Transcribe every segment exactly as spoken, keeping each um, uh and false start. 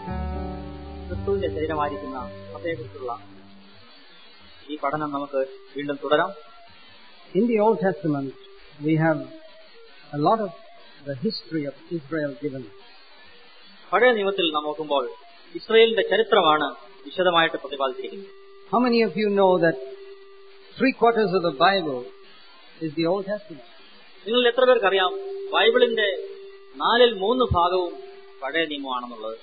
ക്രിസ്തുവിന്റെ ശരീരമായിരിക്കുന്ന സഭയെക്കുറിച്ചുള്ള ഈ പഠനം നമുക്ക് വീണ്ടും തുടരാം. In the Old Testament, we have a lot of the history of Israel given. പഴയ നിയമത്തിൽ നാം നോക്കുമ്പോൾ ഇസ്രായേലിന്റെ ചരിത്രമാണ് വിശദമായിട്ട് പ്രതിപാദിച്ചിരിക്കുന്നത്. How many of you know that three quarters of the Bible is the Old Testament? നിങ്ങൾ എത്ര പേർക്കറിയാം ബൈബിളിന്റെ നാലിൽ മൂന്ന് ഭാഗവും പഴയ നിയമമാണെന്നുള്ളത്?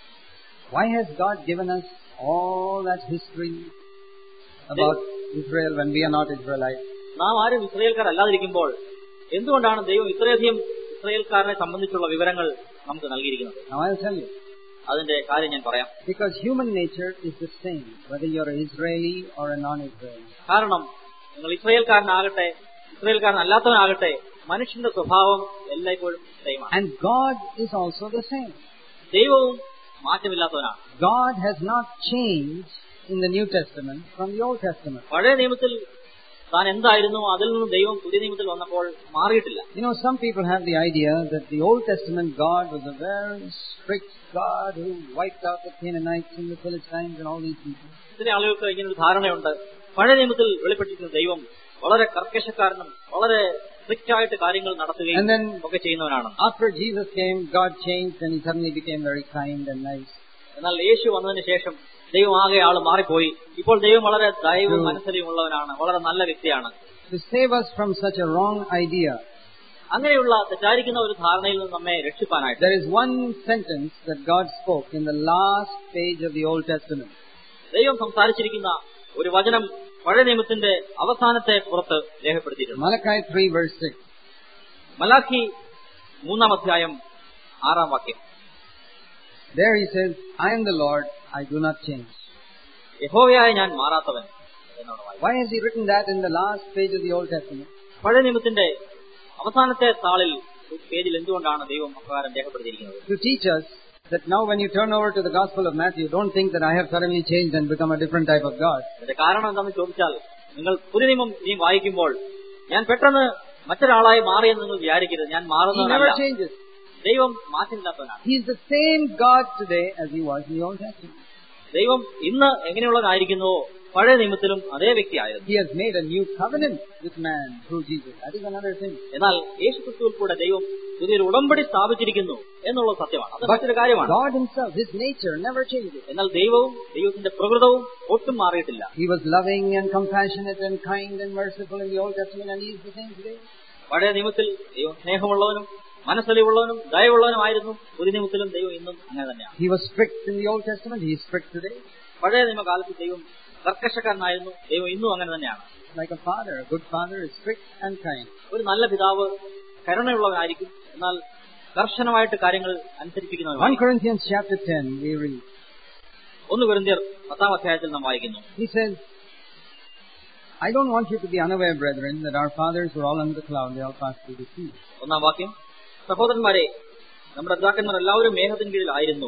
Why has God given us all that history about Israel when we are not Israelites? നാം ആരും ഇസ്രായേൽക്കാർ അല്ലാതിരിക്കുമ്പോൾ എന്തുകൊണ്ടാണ് ദൈവം ഇത്രയധികം ഇസ്രായേൽക്കാരനെ സംബന്ധിച്ചുള്ള വിവരങ്ങൾ നമുക്ക് നൽകിയിരിക്കുന്നത്? Now I'll tell you. അതിന്റെ കാര്യം ഞാൻ പറയാം. Because human nature is the same, whether you're an Israeli or a non-Israeli. കാരണം നിങ്ങൾ ഇസ്രായേൽക്കാരനാകട്ടെ ഇസ്രായേൽക്കാരനല്ലാത്തവനാകട്ടെ മനുഷ്യന്റെ സ്വഭാവം എല്ലായ്പ്പോഴും സെയിമാണ്. And God is also the same. ദൈവവും മാറ്റമില്ലാത്തവനാണ്. God has not changed in the New Testament from the Old Testament. പഴയ നിയമത്തിൽ താൻ എന്തായിരുന്നു അതിൽ നിന്ന് ദൈവം പുതിയ നിയമത്തിൽ വന്നപ്പോൾ മാറിയിട്ടില്ല. You know, some people have the idea that the Old Testament God was a very strict God who wiped out the Canaanites and the Philistines and all these people. ചില ആളുകൾക്ക് ഇങ്ങനെ ഒരു ധാരണയുണ്ട്, പഴയ നിയമത്തിൽ വെളിപ്പെട്ടിരിക്കുന്ന ദൈവം വളരെ കർക്കശക്കാരനും വളരെ സ്ട്രിക്റ്റ് ആയിട്ട് കാര്യങ്ങൾ നടത്തുകയും ഒക്കെ ചെയ്യുന്നവനാണ്. After Jesus came, God changed and he suddenly became very kind and nice. എന്നാൽ യേശു വന്നതിന് ശേഷം ദൈവം ആകെ ആള് മാറിപ്പോയി. ഇപ്പോൾ ദൈവം വളരെ ദയവും മനസ്സരിയും ഉള്ളവനാണ്, വളരെ നല്ല വ്യക്തിയാണ്. To save us from such a wrong idea, അങ്ങനെയുള്ള തെറ്റായിരിക്കുന്ന ഒരു ധാരണയിൽ നിന്ന് നമ്മെ രക്ഷിപ്പാനായിട്ട് there is one sentence that God spoke in the last page of the Old Testament. ദൈവം സംസാരിച്ചിരിക്കുന്ന ഒരു വചനം പഴയ നിയമത്തിന്റെ അവസാനത്തെ പുറത്ത് രേഖപ്പെടുത്തിയിട്ടുണ്ട്. Malachi three verse six. Malachi മൂന്നാം അധ്യായം ആറാം വാക്യം. There he says, I am the Lord, I do not change. യഹോവയായ ഞാൻ മാറാത്തവൻ. Why has he written that in the last page of the Old Testament? പഴയ നിയമത്തിന്റെ അവസാനത്തെ താളിൽ പേജിൽ എന്തുകൊണ്ടാണ് ദൈവം അപ്രകാരം രേഖപ്പെടുത്തിയിരിക്കുന്നത്? To teach us that now when you turn over to the Gospel of Matthew, don't think that I have suddenly changed and become a different type of God. ഇതിന്റെ കാരണം എന്താണെന്ന് ചോദിച്ചാൽ, നിങ്ങൾ പുതിയ നിയമം നീ വായിക്കുമ്പോൾ ഞാൻ പെട്ടെന്ന് മറ്റൊരാളായി മാറിയെന്ന് നിങ്ങൾ വിചാരിക്കരുത്. ഞാൻ മാറുന്നതല്ല. ദൈവം മാറ്റമില്ലാത്തവനാണ്. He is the same God today as he was in the Old Testament. ദൈവം ഇന്ന് എങ്ങനെയുള്ളതായിരിക്കുന്നുവോ പഴയ നിയമത്തിലും അതേ വ്യക്തിയായിരുന്നു. He has made a new covenant with man through Jesus. That is another thing. എന്നാൽ യേശുക്രിസ്തുവിൽ കൂടെ ദൈവം പുതിയൊരു ഉടമ്പടി സ്ഥാപിച്ചിരിക്കുന്നു എന്നുള്ളത് സത്യമാണ്. അത് മറ്റൊരു കാര്യമാണ്. God himself, his nature never changes. എന്നാൽ ദൈവവും ദൈവത്തിന്റെ പ്രകൃതവും ഒട്ടും മാറിയിട്ടില്ല. He was loving and compassionate and kind and merciful in the Old Testament, and he is the same today. പഴയ നിയമത്തിൽ ദൈവം സ്നേഹമുള്ളവനും മനസ്സലിവുള്ളവനും ദയവുള്ളവനുമായിരുന്നു. പുതിയ നിയമത്തിലും ദൈവം ഇന്നും അങ്ങനെ തന്നെയാണ്. He was strict in the Old Testament, he is strict today. പഴയ നിയമകാലത്ത് ദൈവം കർക്കശക്കാരനായിരുന്നു, ദൈവം ഇന്നും അങ്ങനെ തന്നെയാണ്. Like a father, a good father is strict and kind. ഒരു നല്ല പിതാവ് കരുണയുള്ളവനായിരിക്കും, എന്നാൽ കർശനമായിട്ട് കാര്യങ്ങൾ അനുസരിപ്പിക്കുന്നവനാണ്. First Corinthians chapter ten we read. ഒന്ന് കൊരിന്ത്യർ പത്താം അധ്യായത്തിൽ നാം വായിക്കുന്നു. He says, I don't want you to be unaware, brethren, that our fathers were all under the cloud, they all passed through the sea. ഒന്നാം വാക്യം, സഹോദരന്മാരെ, നമ്മുടെ പിതാക്കന്മാർ എല്ലാവരും മേഘത്തിന് കീഴിലായിരുന്നു.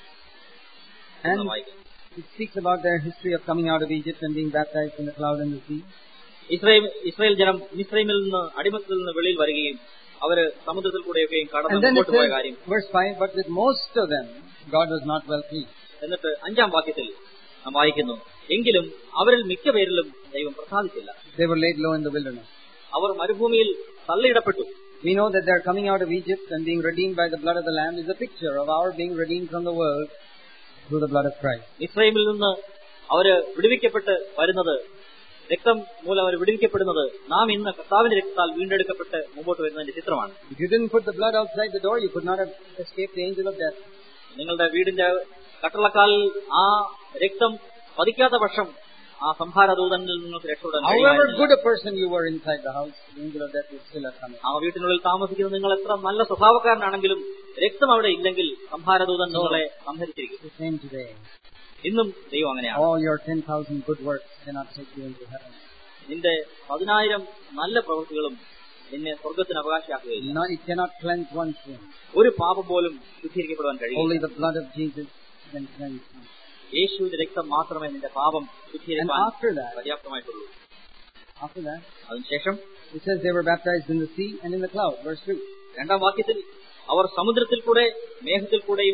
And it speaks about their history of coming out of Egypt and being baptized in the cloud and the sea. Israel Israel ജനം മിസ്രൈമിൽ നിന്ന് അടിമത്തത്തിൽ നിന്ന് വെളിയിൽ വരികയും അവര് സമുദ്രത്തിൽ കൂടെയൊക്കെയും കടന്ന് മുമ്പോട്ട് പോയ കാര്യം. Verse five, but with most of them God was not well pleased. എന്നിട്ട് അഞ്ചാം വാക്യത്തിൽ നാം വായിക്കുന്നു, എങ്കിലും അവരിൽ മിക്ക പേരിലും ദൈവം പ്രസാദിച്ചില്ല. They were laid low in the wilderness. അവർ മരുഭൂമിയിൽ തള്ളിയിടപ്പെട്ടു. We know that their coming out of Egypt and being redeemed by the blood of the Lamb is a picture of our being redeemed from the world through the blood of Christ. ഇസ്രായേലിൽ നിന്ന് അവര് വിടുവിക്കപ്പെട്ട് വരുന്നത്, രക്തം മൂലം അവർ വിടുവിക്കപ്പെടുന്നത് നാം ഇന്ന് കർത്താവിന്റെ രക്തത്താൽ വീണ്ടെടുക്കപ്പെട്ട് മുമ്പോട്ട് വരുന്നതിന്റെ ചിത്രമാണ്. If you didn't put the blood outside the door, you could not have escaped the angel of death. നിങ്ങളുടെ വീടിന്റെ കട്ടളക്കാലിൽ ആ രക്തം പതിക്കാത്ത പക്ഷം ആ സംഹാരദൂതനിൽ നിങ്ങൾക്ക് രക്ഷപ്പെടാൻ കഴിയില്ല. However good a person you were inside the house, the angel of death would still have come. ആ വീട്ടിനുള്ളിൽ താമസിക്കുന്ന നിങ്ങൾ എത്ര നല്ല സ്വഭാവക്കാരനാണെങ്കിലും രക്തം അവിടെ ഇല്ലെങ്കിൽ സംഹാരദൂതൻ നിങ്ങളെ സംഹരിച്ചിരിക്കും. The same today. ഇന്നും ദൈവം അങ്ങനെയാണ്. All your ten thousand good works cannot take you into heaven. നിന്റെ പതിനായിരം നല്ല പ്രവൃത്തികളും നിന്നെ സ്വർഗ്ഗത്തിന് അവകാശിയാക്കുകയില്ല. No, it cannot cleanse one sin. ഒരു പാപം പോലും ശുദ്ധീകരിക്കപ്പെടാൻ കഴിയില്ല. Only the blood of Jesus can cleanse you. യേശുവിന്റെ രക്തം മാത്രമേ നിന്റെ പാപം ശുദ്ധീകരിക്കാൻ പര്യാപ്തമായിട്ടുള്ളൂ. After that, അതിനുശേഷം it says they were baptized in the sea and in the cloud. Verse two. രണ്ടാം വാക്യത്തിൽ അവർ സമുദ്രത്തിൽ കൂടെ മേഘത്തിൽ കൂടെയും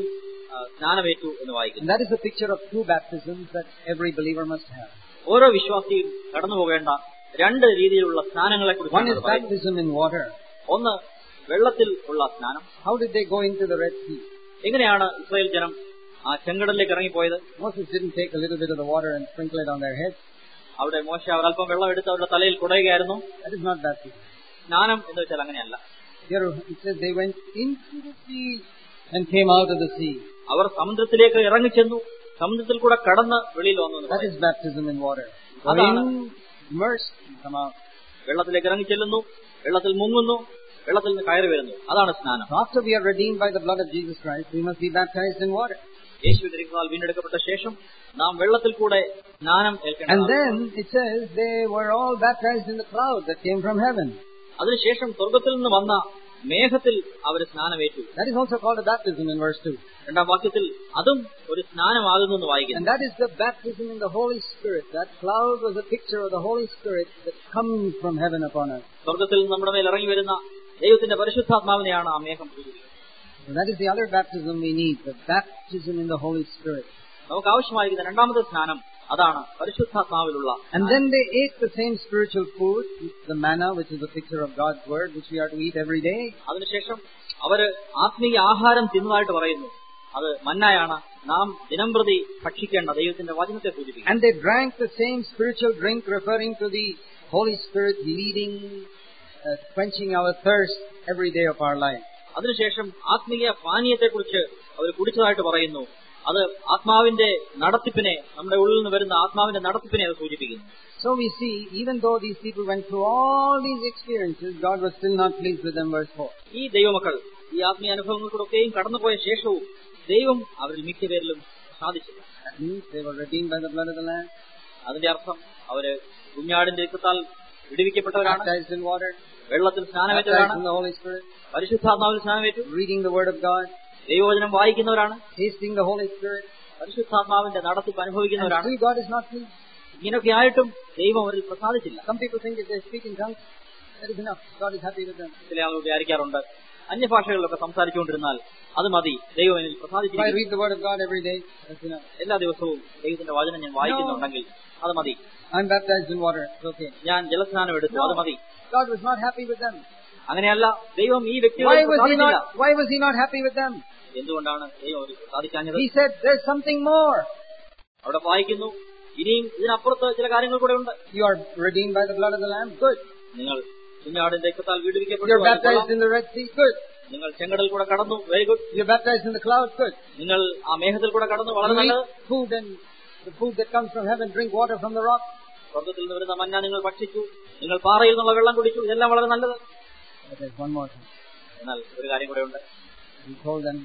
സ്നാനമേറ്റു എന്ന് വായിക്കുന്നു. And that is a picture of two baptisms that every believer must have. ഓരോ വിശ്വാസിയും കടന്നു പോകേണ്ട രണ്ട് രീതിയിലുള്ള സ്നാനങ്ങളെ One is കുറിച്ച് baptism in water. ഒന്ന് വെള്ളത്തിൽ ഉള്ള സ്നാനം. How did they go into the Red Sea? എങ്ങനെയാണ് ഇസ്രായേൽ ജനം ആ ചെങ്കടലിലേക്ക് ഇറങ്ങിപ്പോയത്? Moses didn't take a little bit of the water and sprinkle it on their heads. അവിടെ മോശ അവർ അല്പം വെള്ളം എടുത്ത് അവരുടെ തലയിൽ കുടയുകയായിരുന്നു. That is not baptism. സ്നാനം എന്ന് വെച്ചാൽ അങ്ങനെയല്ല. Here it says they went into the sea and came out of the sea. അവർ സമുദ്രത്തിലേക്ക് ഇറങ്ങിച്ചെന്നു, സമുദ്രത്തിൽ കൂടെ കടന്ന് വെളിയിൽ വന്നു. That is baptism in water. Going, immersed, and come out. വെള്ളത്തിലേക്ക് ഇറങ്ങിച്ചെല്ലുന്നു, വെള്ളത്തിൽ മുങ്ങുന്നു, വെള്ളത്തിൽ നിന്ന് കയറി വരുന്നു. അതാണ് സ്നാനം. So after we are redeemed by the blood of Jesus Christ, we must be baptized in water. യേശുവിന്റെ രക്തത്താൽ വീണ്ടെടുക്കപ്പെട്ട ശേഷം നാം വെള്ളത്തിൽ കൂടെ സ്നാനം ഏൽക്കണം. And then it says they were all baptized in the cloud that came from heaven. അതിനുശേഷം സ്വർഗ്ഗത്തിൽ നിന്ന് വന്ന മേഘത്തിൽ അവർ സ്നാനമേറ്റു. That is also called a baptism in verse two. രണ്ടാം വാക്യത്തിൽ അതും ഒരു സ്നാനമാകുന്നു എന്ന് വായിക്കുന്നു. And that is the baptism in the Holy Spirit. That cloud was a picture of the Holy Spirit that comes from heaven upon us. സ്വർഗ്ഗത്തിൽ നിന്ന് നമ്മുടെ മേൽ ഇറങ്ങി വരുന്ന ദൈവത്തിന്റെ പരിശുദ്ധാത്മാവിനെയാണ് ആ മേഘം സൂചിപ്പിക്കുന്നത്. So that is the other baptism we need, the baptism in the Holy Spirit. നമുക്ക് ആവശ്യമായിരിക്കുന്ന രണ്ടാമത്തെ സ്നാനം അതാണ് പരിശുദ്ധാത്മാവിലുള്ള. And then they ate the same spiritual food, the manna, which is a picture of God's word, which we are to eat every day. അതിനുശേഷം അവര് ആത്മീയ ആഹാരം തിന്നതായിട്ട് പറയുന്നു. അത് മന്നായാണ്, നാം ദിനംപ്രതി ഭക്ഷിക്കേണ്ട ദൈവത്തിന്റെ വചനത്തെ സൂചിപ്പിക്കുന്നു. And they drank the same spiritual drink, referring to the Holy Spirit leading, uh, quenching our thirst every day of our life. അതിനുശേഷം ആത്മീയ പാനീയത്തെ കുറിച്ച് അവർ കുടിച്ചതായിട്ട് പറയുന്നു. അത് ആത്മാവിന്റെ നടത്തിപ്പിനെ, നമ്മുടെ ഉള്ളിൽ നിന്ന് വരുന്ന ആത്മാവിന്റെ നടത്തിപ്പിനെ അത് സൂചിപ്പിക്കുന്നു. So we see, even though these people went through all these experiences, God was still not pleased with them, verse four. ഈ ദൈവമക്കൾ ഈ ആത്മീയ അനുഭവങ്ങൾക്കൊക്കെയും കടന്നുപോയ ശേഷവും ദൈവം അവരിൽ മിക്ക പേരിലും സാധിച്ചില്ല. That means they were redeemed by the blood of the Lamb. അതിന്റെ അർത്ഥം അവര് കുഞ്ഞാടിന്റെ രക്തത്താൽ വിടുവിക്കപ്പെട്ടവരാണ്, baptized in water, വെള്ളത്തിൽ സ്നാനമേറ്റവരാണ്, in the Holy Spirit, പരിശുദ്ധാത്മാവിൽ സ്നാനമേറ്റു, reading the word of God, ദൈവവചനം വായിക്കുന്നവരാണ്, tasting the Holy Spirit, പരിശുദ്ധാത്മാവിന്റെ നടത്തിപ്പ് അനുഭവിക്കുന്നവരാണ്. and still God is not pleased. ഇങ്ങനെയൊക്കെ ആയിട്ടും ദൈവം അവരിൽ പ്രസാദിച്ചില്ല. Some people think if they speak in tongues, that is enough. God is happy with them. ചില ആളുകൾ വിചാരിക്കാറുണ്ട്, അന്യഭാഷകളിലൊക്കെ സംസാരിച്ചുകൊണ്ടിരുന്നാൽ അത് മതി, ദൈവം എന്നിൽ If I പ്രസാദിച്ചിരിക്കുന്നു. read the word of God every day, that's enough. എല്ലാ ദിവസവും ദൈവത്തിന്റെ വചനം ഞാൻ വായിക്കുന്നുണ്ടെങ്കിൽ അത് മതി. I'm baptized in water, it's okay. ഞാൻ ജലസ്നാനം എടുത്തു, അത് മതി. God was not happy with them. അങ്ങനെയല്ല, ദൈവം ഈ Why വ്യക്തികളെ was he പ്രസാദിച്ചില്ല. not, why was he not happy with them? എന്തുകൊണ്ടാണ് ദൈവം അവരെ പ്രസാദിക്കാഞ്ഞത്? He said, there's something more. അവിടെ വായിക്കുന്നു, ഇനിയും ഇതിനപ്പുറത്ത് ചില കാര്യങ്ങൾ കൂടെ ഉണ്ട്. You are redeemed by the blood of the Lamb, good. നിങ്ങൾ കുഞ്ഞാടിന്റെ രക്തത്താൽ You're വീടുവിക്കപ്പെട്ടു, baptized in the Red Sea, good. നിങ്ങൾ ചെങ്കടൽ കൂടെ കടന്നു, very good. You're baptized in the cloud, good. നിങ്ങൾ ആ മേഘത്തിൽ കൂടെ കടന്നു, വളരെ You നല്ലത്. eat food and the food that comes from heaven, drink water from the rock. സ്വർഗ്ഗത്തിൽ നിന്ന് വരുന്ന മന്ന നിങ്ങൾ ഭക്ഷിച്ചു, നിങ്ങൾ പാറയിൽ നിന്നുള്ള വെള്ളം കുടിച്ചു, ഇതെല്ലാം വളരെ നല്ലത്. But there's one more thing. എന്നാൽ ഒരു കാര്യം കൂടെ ഉണ്ട്. He told them,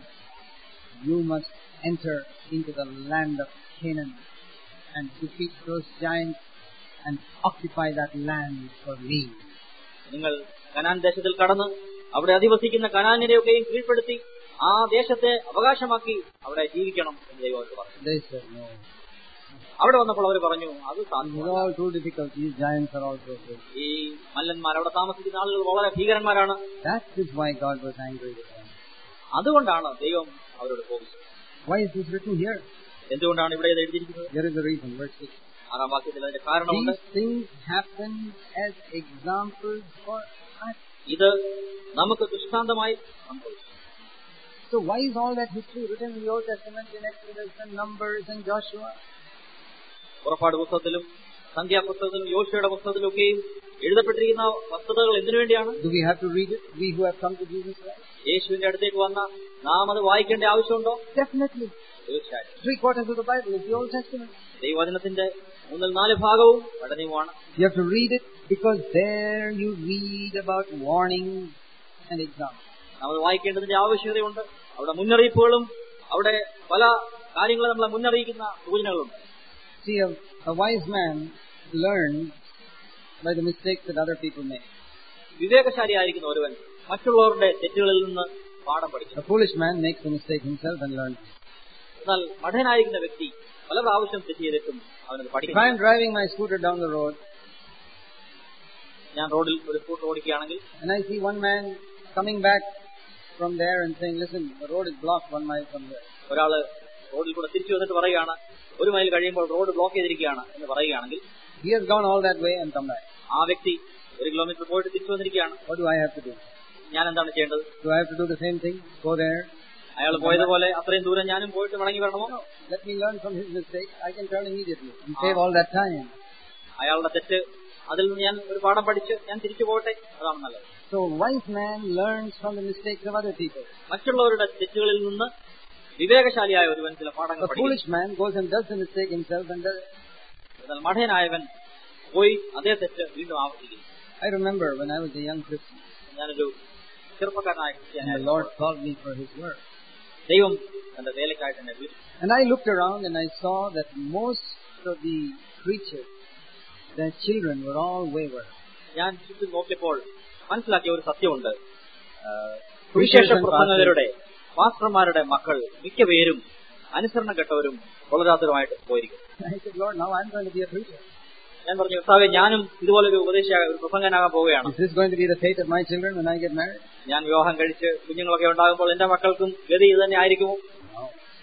you must enter into the land of Canaan and defeat those giants and occupy that land for me. നിങ്ങൾ കനാൻ ദേശത്തിൽ കടന്ന് അവിടെ അധിവസിക്കുന്ന കനാന്യരെയൊക്കെയും കീഴ്പ്പെടുത്തി ആ ദേശത്തെ അവകാശമാക്കി അവിടെ ജീവിക്കണം എന്ന് ദൈവം അവർക്ക് പറഞ്ഞു. They said no. അവിടെ വന്നപ്പോൾ അവർ പറഞ്ഞു, അത് It's സാധ്യമല്ല. all too difficult. These giants are all so big. ഈ മല്ലന്മാർ, അവിടെ താമസിക്കുന്ന ആളുകൾ വളരെ ഭീകരന്മാരാണ്. That is why God was angry with them. അതുകൊണ്ടാണ് ദൈവം അവരോട് കോപിച്ചത്. Why is this written here? എന്തുകൊണ്ടാണ് ഇവിടെ ഇത് എഴുതിയിരിക്കുന്നത്? There is a reason. Verse six. ആറാം വാക്യത്തിൽ അതിന്റെ കാരണമുണ്ട്. These things happen as examples for us. ഇത് നമുക്ക് ദൃഷ്ടാന്തമായി സംഭവിച്ചു. So why is all that history written in the Old Testament, in Exodus and Numbers and Joshua? പുറപ്പാട് പുസ്തകത്തിലും സംഖ്യാപുസ്തകത്തിലും യോശുവയുടെ പുസ്തകത്തിലും ഒക്കെയും എഴുതപ്പെട്ടിരിക്കുന്ന വസ്തുതകൾ എന്തിനു വേണ്ടിയാണ്? Do we have to read it? We who have come to Jesus Christ? യേശുവിന്റെ അടുത്തേക്ക് വന്ന നാം അത് വായിക്കേണ്ട ആവശ്യമുണ്ടോ? Definitely. തീർച്ചയായും. Three quarters of the Bible is the Old Testament. ദൈവവചനത്തിന്റെ മൂന്നിൽ നാല് ഭാഗവും പഠനവുമാണ്. You have to read it because there you read about warnings and examples. നമ്മൾ വായിക്കേണ്ടതിന്റെ ആവശ്യകതയുണ്ട്. അവിടെ മുന്നറിയിപ്പുകളും അവിടെ പല കാര്യങ്ങളും നമ്മളെ മുന്നറിയിക്കുന്ന സൂചനകളുണ്ട്. See, a, a wise man learns by the mistakes that other people make. വിവേകശാലിയായിരിക്കുന്ന ഒരുവൻ മറ്റുള്ളവരുടെ തെറ്റുകളിൽ നിന്ന് പാഠം പഠിക്കും. A foolish man makes the mistake himself and learns. എന്നാൽ മഠനായിരിക്കുന്ന വ്യക്തി പല പ്രാവശ്യം തെറ്റ് ചെയ്തിട്ടും അവനത് If പഠിക്കും. I am driving my scooter down the road ഞാൻ റോഡിൽ ഒരു സ്കൂട്ടർ ഓടിക്കുകയാണെങ്കിൽ and I see one man coming back from there and saying, listen, the road is blocked one mile from there. ഒരാള് റോഡിൽ കൂടെ തിരിച്ചു വന്നിട്ട് പറയുകയാണ്, ഒരു മൈൽ കഴിയുമ്പോൾ റോഡ് ബ്ലോക്ക് ചെയ്തിരിക്കുകയാണ് എന്ന് പറയുകയാണെങ്കിൽ, he has gone all that way and come back. ആ വ്യക്തി ഒരു കിലോമീറ്റർ പോയിട്ട് തിരിച്ചു വന്നിരിക്കുകയാണ്. What do I have to do? ഞാൻ എന്താണ് ചെയ്യേണ്ടത്? Do I have to do the same thing? Go there? അയാൾ പോയതുപോലെ അത്രയും ദൂരം ഞാനും പോയിട്ട് മടങ്ങി വരണമോ? No. Let me learn from his mistake. I can turn immediately and save all that time. അയാളുടെ തെറ്റ്, അതിൽ നിന്ന് ഞാൻ ഒരു പാഠം പഠിച്ച് ഞാൻ തിരിച്ചു പോകട്ടെ, അതാണ് നല്ലത്. So wise man learns from the mistakes of other people. മറ്റുള്ളവരുടെ തെറ്റുകളിൽ നിന്ന് വിവേകശാലിയായ ഒരുവൻ ചില പാഠങ്ങൾ A foolish man goes and does the mistake himself and does it. എന്നാൽ മഠയനായവൻ പോയി അതേ തെറ്റ് വീണ്ടും ആവർത്തിക്കും. I remember when I was a young Christian, ഞാനൊരു ചെറുപ്പക്കാരനായ and the ക്രിസ്ത്യാനിയായിരുന്നു. Lord called me for His work. ദൈവം തന്റെ വേലക്കായിട്ട് എന്നെ വിളിച്ചു. And I looked around and I saw that most of the preachers, their children were all wayward. ഞാൻ ചുറ്റും നോക്കിയപ്പോൾ മനസ്സിലാക്കിയ ഒരു സത്യമുണ്ട്. സുവിശേഷ പ്രസംഗകരുടെ പാസ്റ്റർമാരുടെ മക്കൾ മിക്കപേരും അനുസരണഘട്ടവരും വളരാത്തവരുമായിട്ട് പോയിരിക്കും. I said, Lord, now I'm going to be a preacher. ഞാൻ പറഞ്ഞു, കർത്താവേ, ഞാനും ഇതുപോലൊരു ഉപദേശ ഒരു പ്രസംഗനാകാൻ പോവുകയാണ്. Is this going to be the fate of my children when I get married? ഞാൻ വിവാഹം കഴിച്ച് കുഞ്ഞുങ്ങളൊക്കെ ഉണ്ടാകുമ്പോൾ എന്റെ മക്കൾക്കും ഗതി ഇത് തന്നെ ആയിരിക്കുമോ? No.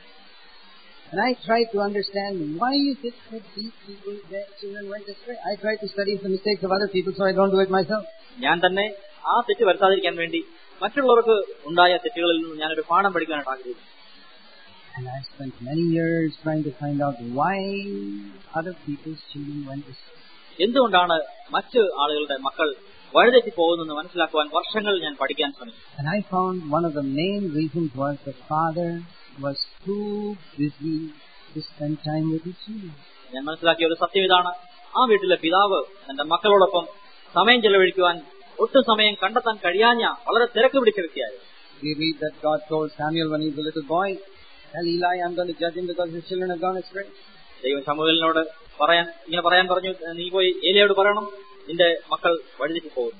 And I tried to understand why is it that these people, their children went astray. I tried to study the mistakes of other people so I don't do it myself. ഞാൻ തന്നെ ആ തെറ്റ് വരുത്താതിരിക്കാൻ വേണ്ടി മറ്റുള്ളവർക്ക് ഉണ്ടായ തെറ്റുകളിൽ നിന്ന് ഞാനൊരു പാഠം പഠിക്കാനായിട്ട് ആഗ്രഹിച്ചു. And I spent many years trying to find out why other people's children went astray. എന്തുകൊണ്ടാണ് മറ്റ് ആളുകളുടെ മക്കൾ വഴിതെറ്റി പോകുന്നെന്ന് മനസ്സിലാക്കുവാൻ വർഷങ്ങൾ ഞാൻ പഠിക്കാൻ ശ്രമിച്ചു. And I found one of the main reasons was the father was too busy to spend time with his children. ഞാൻ മനസ്സിലാക്കിയ ഒരു സത്യം ഇതാണ്. ആ വീട്ടിലെ പിതാവ് തന്റെ മക്കളോടൊപ്പം സമയം ചെലവഴിക്കുവാൻ ഒട്ടും സമയം കണ്ടെത്താൻ കഴിയാഞ്ഞ വളരെ തിരക്ക് പിടിച്ച വ്യക്തിയായിരുന്നു. We read that God told Samuel when he was a little boy, tell Eli I'm going to judge him because his children have gone astray. ദൈവം ശമൂവേലിനോട് പറയാൻ ഇങ്ങനെ പറയാൻ പറഞ്ഞു, നീ പോയി ഏലിയോട് പറയണം, നിന്റെ മക്കൾ വഴിതെറ്റി പോകുന്നു.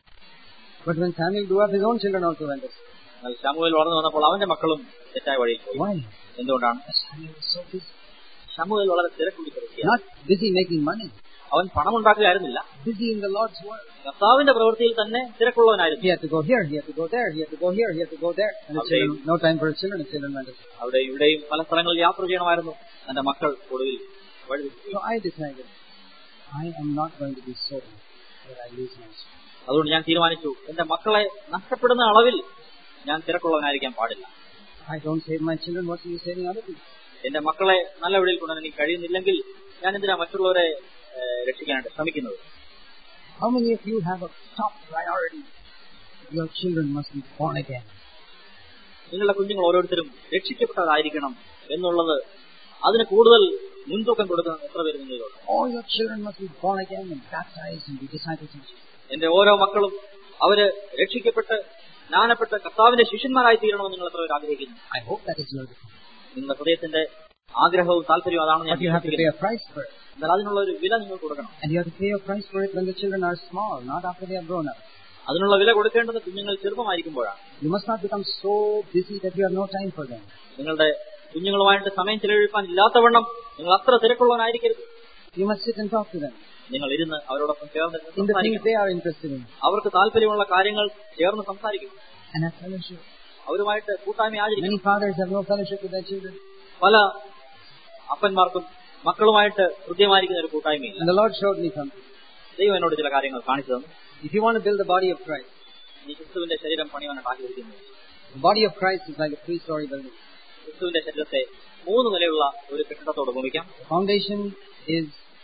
But when Samuel grew up, his own children also went astray. എന്നാൽ ശമൂവേൽ വളർന്നു വന്നപ്പോൾ അവന്റെ മക്കളും തെറ്റായ വഴിയിൽ പോയി. Why? എന്തുകൊണ്ടാണ്? Samuel was so busy. ശമൂവേൽ വളരെ തിരക്ക് പിടിച്ച വ്യക്തിയാണ്. Not busy making money. അവൻ പണം ഉണ്ടാക്കുകയായിരുന്നില്ല, Busy in the Lord's work. കർത്താവിന്റെ പ്രവൃത്തിയിൽ തന്നെ തിരക്കുള്ളവനായിരുന്നു. He had to go here, he had to go there, he had to go here, he had to go there. And the children, no time for his children, his children went astray. അവിടെ ഇവിടെയും പല സ്ഥലങ്ങളിൽ യാത്ര ചെയ്യണമായിരുന്നു. എന്റെ മക്കൾ ഒടുവിൽ വഴിതെറ്റി. So I decided, I am not going to be so that I lose my children. അതുകൊണ്ട് ഞാൻ തീരുമാനിച്ചു, എന്റെ മക്കളെ നഷ്ടപ്പെടുന്ന അളവിൽ ഞാൻ തിരക്കുള്ളവനായിരിക്കാൻ പാടില്ല. I don't save my children, what are you saving other people? എന്റെ മക്കളെ നല്ല വഴിയിൽ കൊണ്ടുവരാൻ എനിക്ക് കഴിയുന്നില്ലെങ്കിൽ ഞാൻ എന്തിനാ മറ്റുള്ളവരെ രക്ഷിക്കാനായിട്ട് ശ്രമിക്കുന്നത്? How many of you have a top priority? Your children must be born again. നിങ്ങളുടെ കുഞ്ഞുങ്ങൾ ഓരോരുത്തരും രക്ഷിക്കപ്പെട്ടതായിരിക്കണം എന്നുള്ളത് അതിന് കൂടുതൽ മുൻതൂക്കം കൊടുക്കുന്ന എത്ര പേര് നിങ്ങളിലുണ്ട്? All your children must be born again and baptized and be disciples of Jesus. എന്റെ ഓരോ മക്കളും അവര് രക്ഷിക്കപ്പെട്ട് ജ്ഞാനപ്പെട്ട് കർത്താവിന്റെ ശിഷ്യന്മാരായി തീരണമെന്ന് നിങ്ങൾ എത്ര പേര് ആഗ്രഹിക്കുന്നു? I hope that is your desire. നിങ്ങളുടെ ഹൃദയത്തിന്റെ ആഗ്രഹവും താല്പര്യവും അതാണെന്ന് ഞാൻ But you have to pay a price for it. എന്നാൽ അതിനുള്ള ഒരു വില നിങ്ങൾ കൊടുക്കണം. And you have to pay a price for it when the children are small, not after they are grown up. അതിനുള്ള വില കൊടുക്കേണ്ടത് കുഞ്ഞുങ്ങൾ ചെറുപ്പമായിരിക്കുമ്പോഴാണ്. You must not become so busy that you have no time for them. നിങ്ങളുടെ കുഞ്ഞുങ്ങളുമായിട്ട് സമയം ചെലവഴിക്കാൻ ഇല്ലാത്തവണ്ണം നിങ്ങൾ അത്ര തിരക്കുള്ളവനായിരിക്കരുത്. You must sit and talk to them നിങ്ങൾ ഇരുന്ന് അവരോടൊപ്പം ചേർന്ന് in the things സംസാരിക്കണം. they are interested in. അവർക്ക് താല്പര്യമുള്ള കാര്യങ്ങൾ ചേർന്ന് സംസാരിക്കും. And have fellowship. അവരുമായിട്ട് കൂട്ടായ്മ ആചരിക്കും. Many fathers have no fellowship with their children. പല അപ്പന്മാർക്കും മക്കളുമായിട്ട് ഹൃദയമായിരിക്കുന്ന ഒരു കൂട്ടായ്മയില്ല. And the Lord showed me something. ദൈവം എന്നോട് ചില കാര്യങ്ങൾ കാണിച്ചു തന്നു. If you want to build the body of Christ, ഈ ക്രിസ്തുവിന്റെ ശരീരം പണിയാനായിട്ട് ആഗ്രഹിക്കുന്നു. the body of Christ is like a three-story building. ക്രിസ്തുവിന്റെ ശരീരത്തെ മൂന്ന് നിലയുള്ള ഒരു കെട്ടിടത്തോട് ഉപമിക്കാം. The foundation is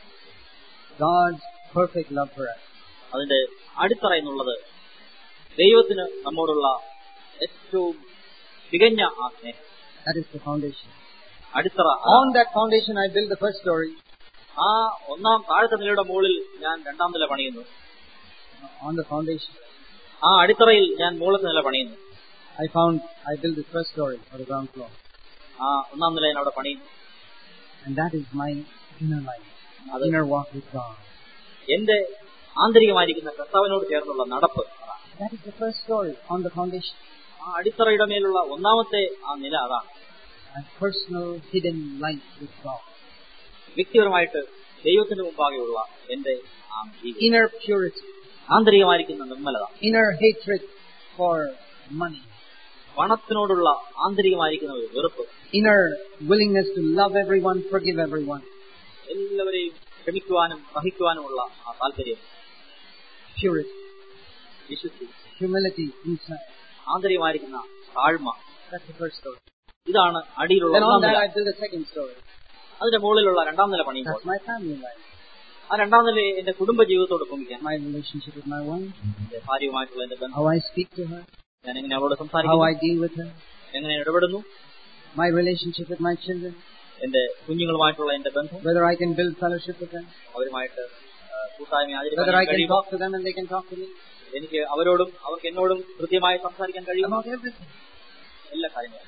God's perfect love for us. അതിന്റെ അടിത്തറ എന്നുള്ളത് ദൈവത്തിന് നമ്മോടുള്ള ഏറ്റവും തികഞ്ഞ ആ സ്നേഹം. That is the foundation. അടിത്തറ. On that foundation I build the first story. ആ ഒന്നാം താഴത്തെ നിലയുടെ മുകളിൽ ഞാൻ രണ്ടാം നില പണിയുന്നു. On the foundation ആ അടിത്തറയിൽ ഞാൻ മുകളിലത്തെ നില പണിയുന്നു. I found I build the first story or the ground floor. ആ ഒന്നാം നില ഞാൻ അവിടെ പണിയുന്നു. And that is my inner life, inner walk with God. എന്റെ ആന്തരികമായിരിക്കുന്ന കർത്താവിനോട് ചേർന്നുള്ള നടപ്പ്. That is the first story on the foundation. ആ അടിത്തറയുടെ മേലുള്ള ഒന്നാമത്തെ ആ നില അതാണ്. My personal hidden life with God. വ്യക്തിപരമായിട്ട് ദൈവത്തിന് മുമ്പാകെയുള്ള എന്റെ ആ ജീവിതം. Inner purity. ആന്തരികമായിരിക്കുന്ന നിർമ്മലത. Inner hatred for money. പണത്തിനോടുള്ള ആന്തരികമായിരിക്കുന്ന ഒരു വെറുപ്പ്. inner willingness to love everyone, forgive everyone. എല്ലാവരെയും ക്ഷമിക്കുവാനും സഹിക്കുവാനുമുള്ള ആ താല്പര്യം. Purity. വിശുദ്ധി. Humility inside. ആന്തരികമായിരിക്കുന്ന താഴ്മ. That's the first story. ഇതാണ് അടിയിലുള്ള ഒന്നാം നില. I build the second story. അതിന്റെ മുകളിലുള്ള രണ്ടാം നില പണിയുമ്പോൾ That's my family life. ആ രണ്ടാം നില എന്റെ കുടുംബ ജീവിതത്തോട് പൊങ്ങിക്കാൻ. My relationship with my wife. എന്റെ ഭാര്യയുമായിട്ടുള്ള എന്റെ ബന്ധം. How I speak to her. ഞാൻ എങ്ങനെ അവളോട് സംസാരിക്കുന്നു. How I deal with her. എങ്ങനെ ഇടപെടുന്നു. My relationship with my children. എന്റെ കുഞ്ഞുങ്ങളുമായിട്ടുള്ള എന്റെ ബന്ധം. Whether I can build fellowship with them. അവരുമായിട്ട് കൂട്ടായ്മ ആചരിക്കാൻ Whether I can talk to them and they can talk to me. എനിക്ക് അവരോടും അവർക്ക് എന്നോടും കൃത്യമായി സംസാരിക്കാൻ കഴിയും. About everything. എല്ലാ കാര്യങ്ങളും.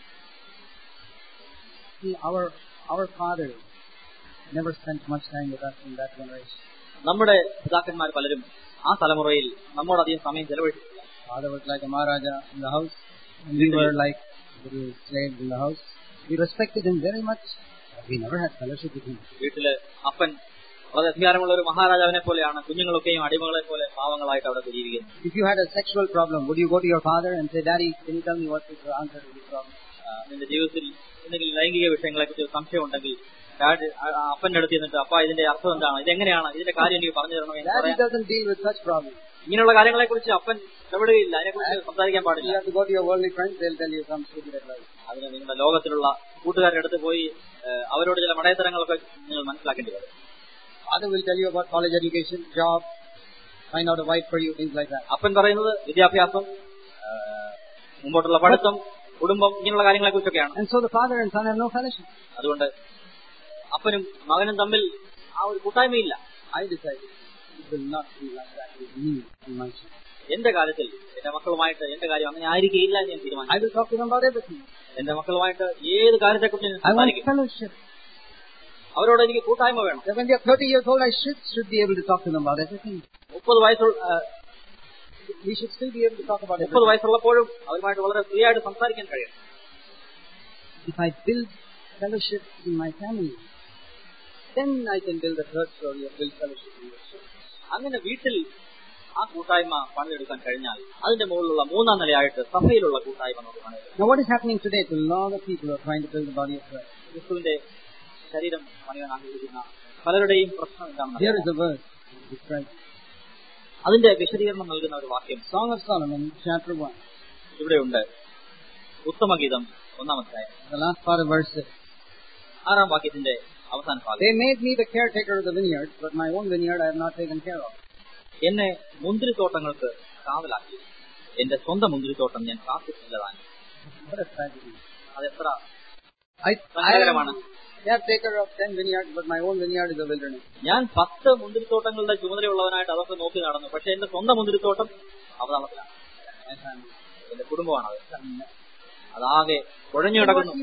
See, our our fathers never spent much time with us in that generation. നമ്മുടെ പിതാക്കന്മാർ പലരും ആ തലമുറയിൽ നമ്മോട് അധികം സമയം ചെലവഴിച്ചിട്ടില്ല. Father was like a Maharaja in the house, and we were like little slaves in the house. We respected him very much, but we never had fellowship with him. വീട്ടില് അപ്പൻ വളരെ അധികാരമുള്ള ഒരു മഹാരാജാവിനെ പോലെയാണ്, കുഞ്ഞുങ്ങളൊക്കെയും അടിമകളെ പോലെ പാവങ്ങളായിട്ട് അവിടെ ജീവിക്കുന്നത്. If you had a sexual problem, would you go to your father and say, "Daddy, can you tell me what is the answer to this problem?" നിന്റെ ജീവിതത്തിൽ എന്തെങ്കിലും ലൈംഗിക വിഷയങ്ങളെ കുറിച്ച് സംശയം ഉണ്ടെങ്കിൽ അപ്പന്റെ അടുത്ത് ചെന്നിട്ട് അപ്പ ഇതിന്റെ അർത്ഥം എന്താണ്, ഇതെങ്ങനെയാണ്, ഇതിന്റെ കാര്യം എനിക്ക് പറഞ്ഞു തരണം. ഇങ്ങനെയുള്ള കാര്യങ്ങളെ കുറിച്ച് അപ്പൻ ഇടപെടുകയില്ല, അതിനെക്കുറിച്ച് സംസാരിക്കാൻ പാടില്ല. അതിന് നിങ്ങളുടെ ലോകത്തിലുള്ള കൂട്ടുകാരുടെ അടുത്ത് പോയി അവരോട് ചില മടയത്തരങ്ങളൊക്കെ നിങ്ങൾ മനസ്സിലാക്കേണ്ടി വരും. അപ്പൻ പറയുന്നത് വിദ്യാഭ്യാസം, മുമ്പോട്ടുള്ള പഠിത്തം, കുടുംബം, ഇങ്ങനെയുള്ള കാര്യങ്ങളെ കുറിച്ചൊക്കെയാണ്. അതുകൊണ്ട് അപ്പനും മകനും തമ്മിൽ ആ ഒരു കൂട്ടായ്മയില്ല. എന്റെ കാര്യത്തിൽ എന്റെ മക്കളുമായിട്ട് എന്റെ കാര്യം അങ്ങനെ ആയിരിക്കില്ല എന്ന് ഞാൻ തീരുമാനിച്ചു. എന്റെ മക്കളുമായിട്ട് ഏത് കാര്യത്തെക്കുറിച്ച് അവരോട് എനിക്ക് കൂട്ടായ്മ വേണം. മുപ്പത് വയസ്സുള്ള We should still be able to talk about it. മുപ്പത് വയസ്സുള്ളപ്പോഴും അവരുമായിട്ട് വളരെ ഫ്രീ ആയിട്ട് സംസാരിക്കാൻ കഴിയും. If I build fellowship in my family, then I can build the third story of build fellowship in your church. അങ്ങനെ വീട്ടിൽ ആ കൂട്ടായ്മ പണിയെടുക്കാൻ കഴിഞ്ഞാൽ അതിന്റെ മുകളിലുള്ള മൂന്നാം നിലയായിട്ട് സഭയിലുള്ള കൂട്ടായ്മ നമുക്ക് പണിയെടുക്കാം. Now what is happening today to a lot of people who are trying to build the body of Christ? ക്രിസ്തുവിന്റെ ശരീരം പണിയാൻ ആഗ്രഹിക്കുന്ന പലരുടെയും പ്രശ്നം എന്താണ്? Here is a verse described. അതിന്റെ വിശദീകരണം നൽകുന്ന ഒരു വാക്യം Song of Solomon chapter one. ഇവിടെയുണ്ട്. ഉത്തമഗീതം ഒന്നാം അധ്യായം The last part of verse six. ആറാം വാക്യത്തിന്റെ അവസാന ഭാഗം. They made me the caretaker of the vineyard, but my own vineyard I have not taken care of. എന്നെ മുന്തിരിത്തോട്ടങ്ങൾക്ക് കാവലാക്കി, എന്റെ സ്വന്തം മുന്തിരിത്തോട്ടം ഞാൻ കാത്തിട്ടില്ലതാണ്. അതെത്ര സങ്കടകരമാണ്. Caretaker of ten vineyards, but my own vineyard is a wilderness. ഞാൻ പത്ത് മുന്തിരിത്തോട്ടങ്ങളുടെ ചുമതലയുള്ളവനായിട്ട് അതൊക്കെ നോക്കി നടന്നു. പക്ഷെ എന്റെ സ്വന്തം മുന്തിരിത്തോട്ടം അവതാളത്തിലാണ്. എന്റെ കുടുംബമാണ് അത്. അതാകെ കുഴഞ്ഞു കിടക്കുന്നു.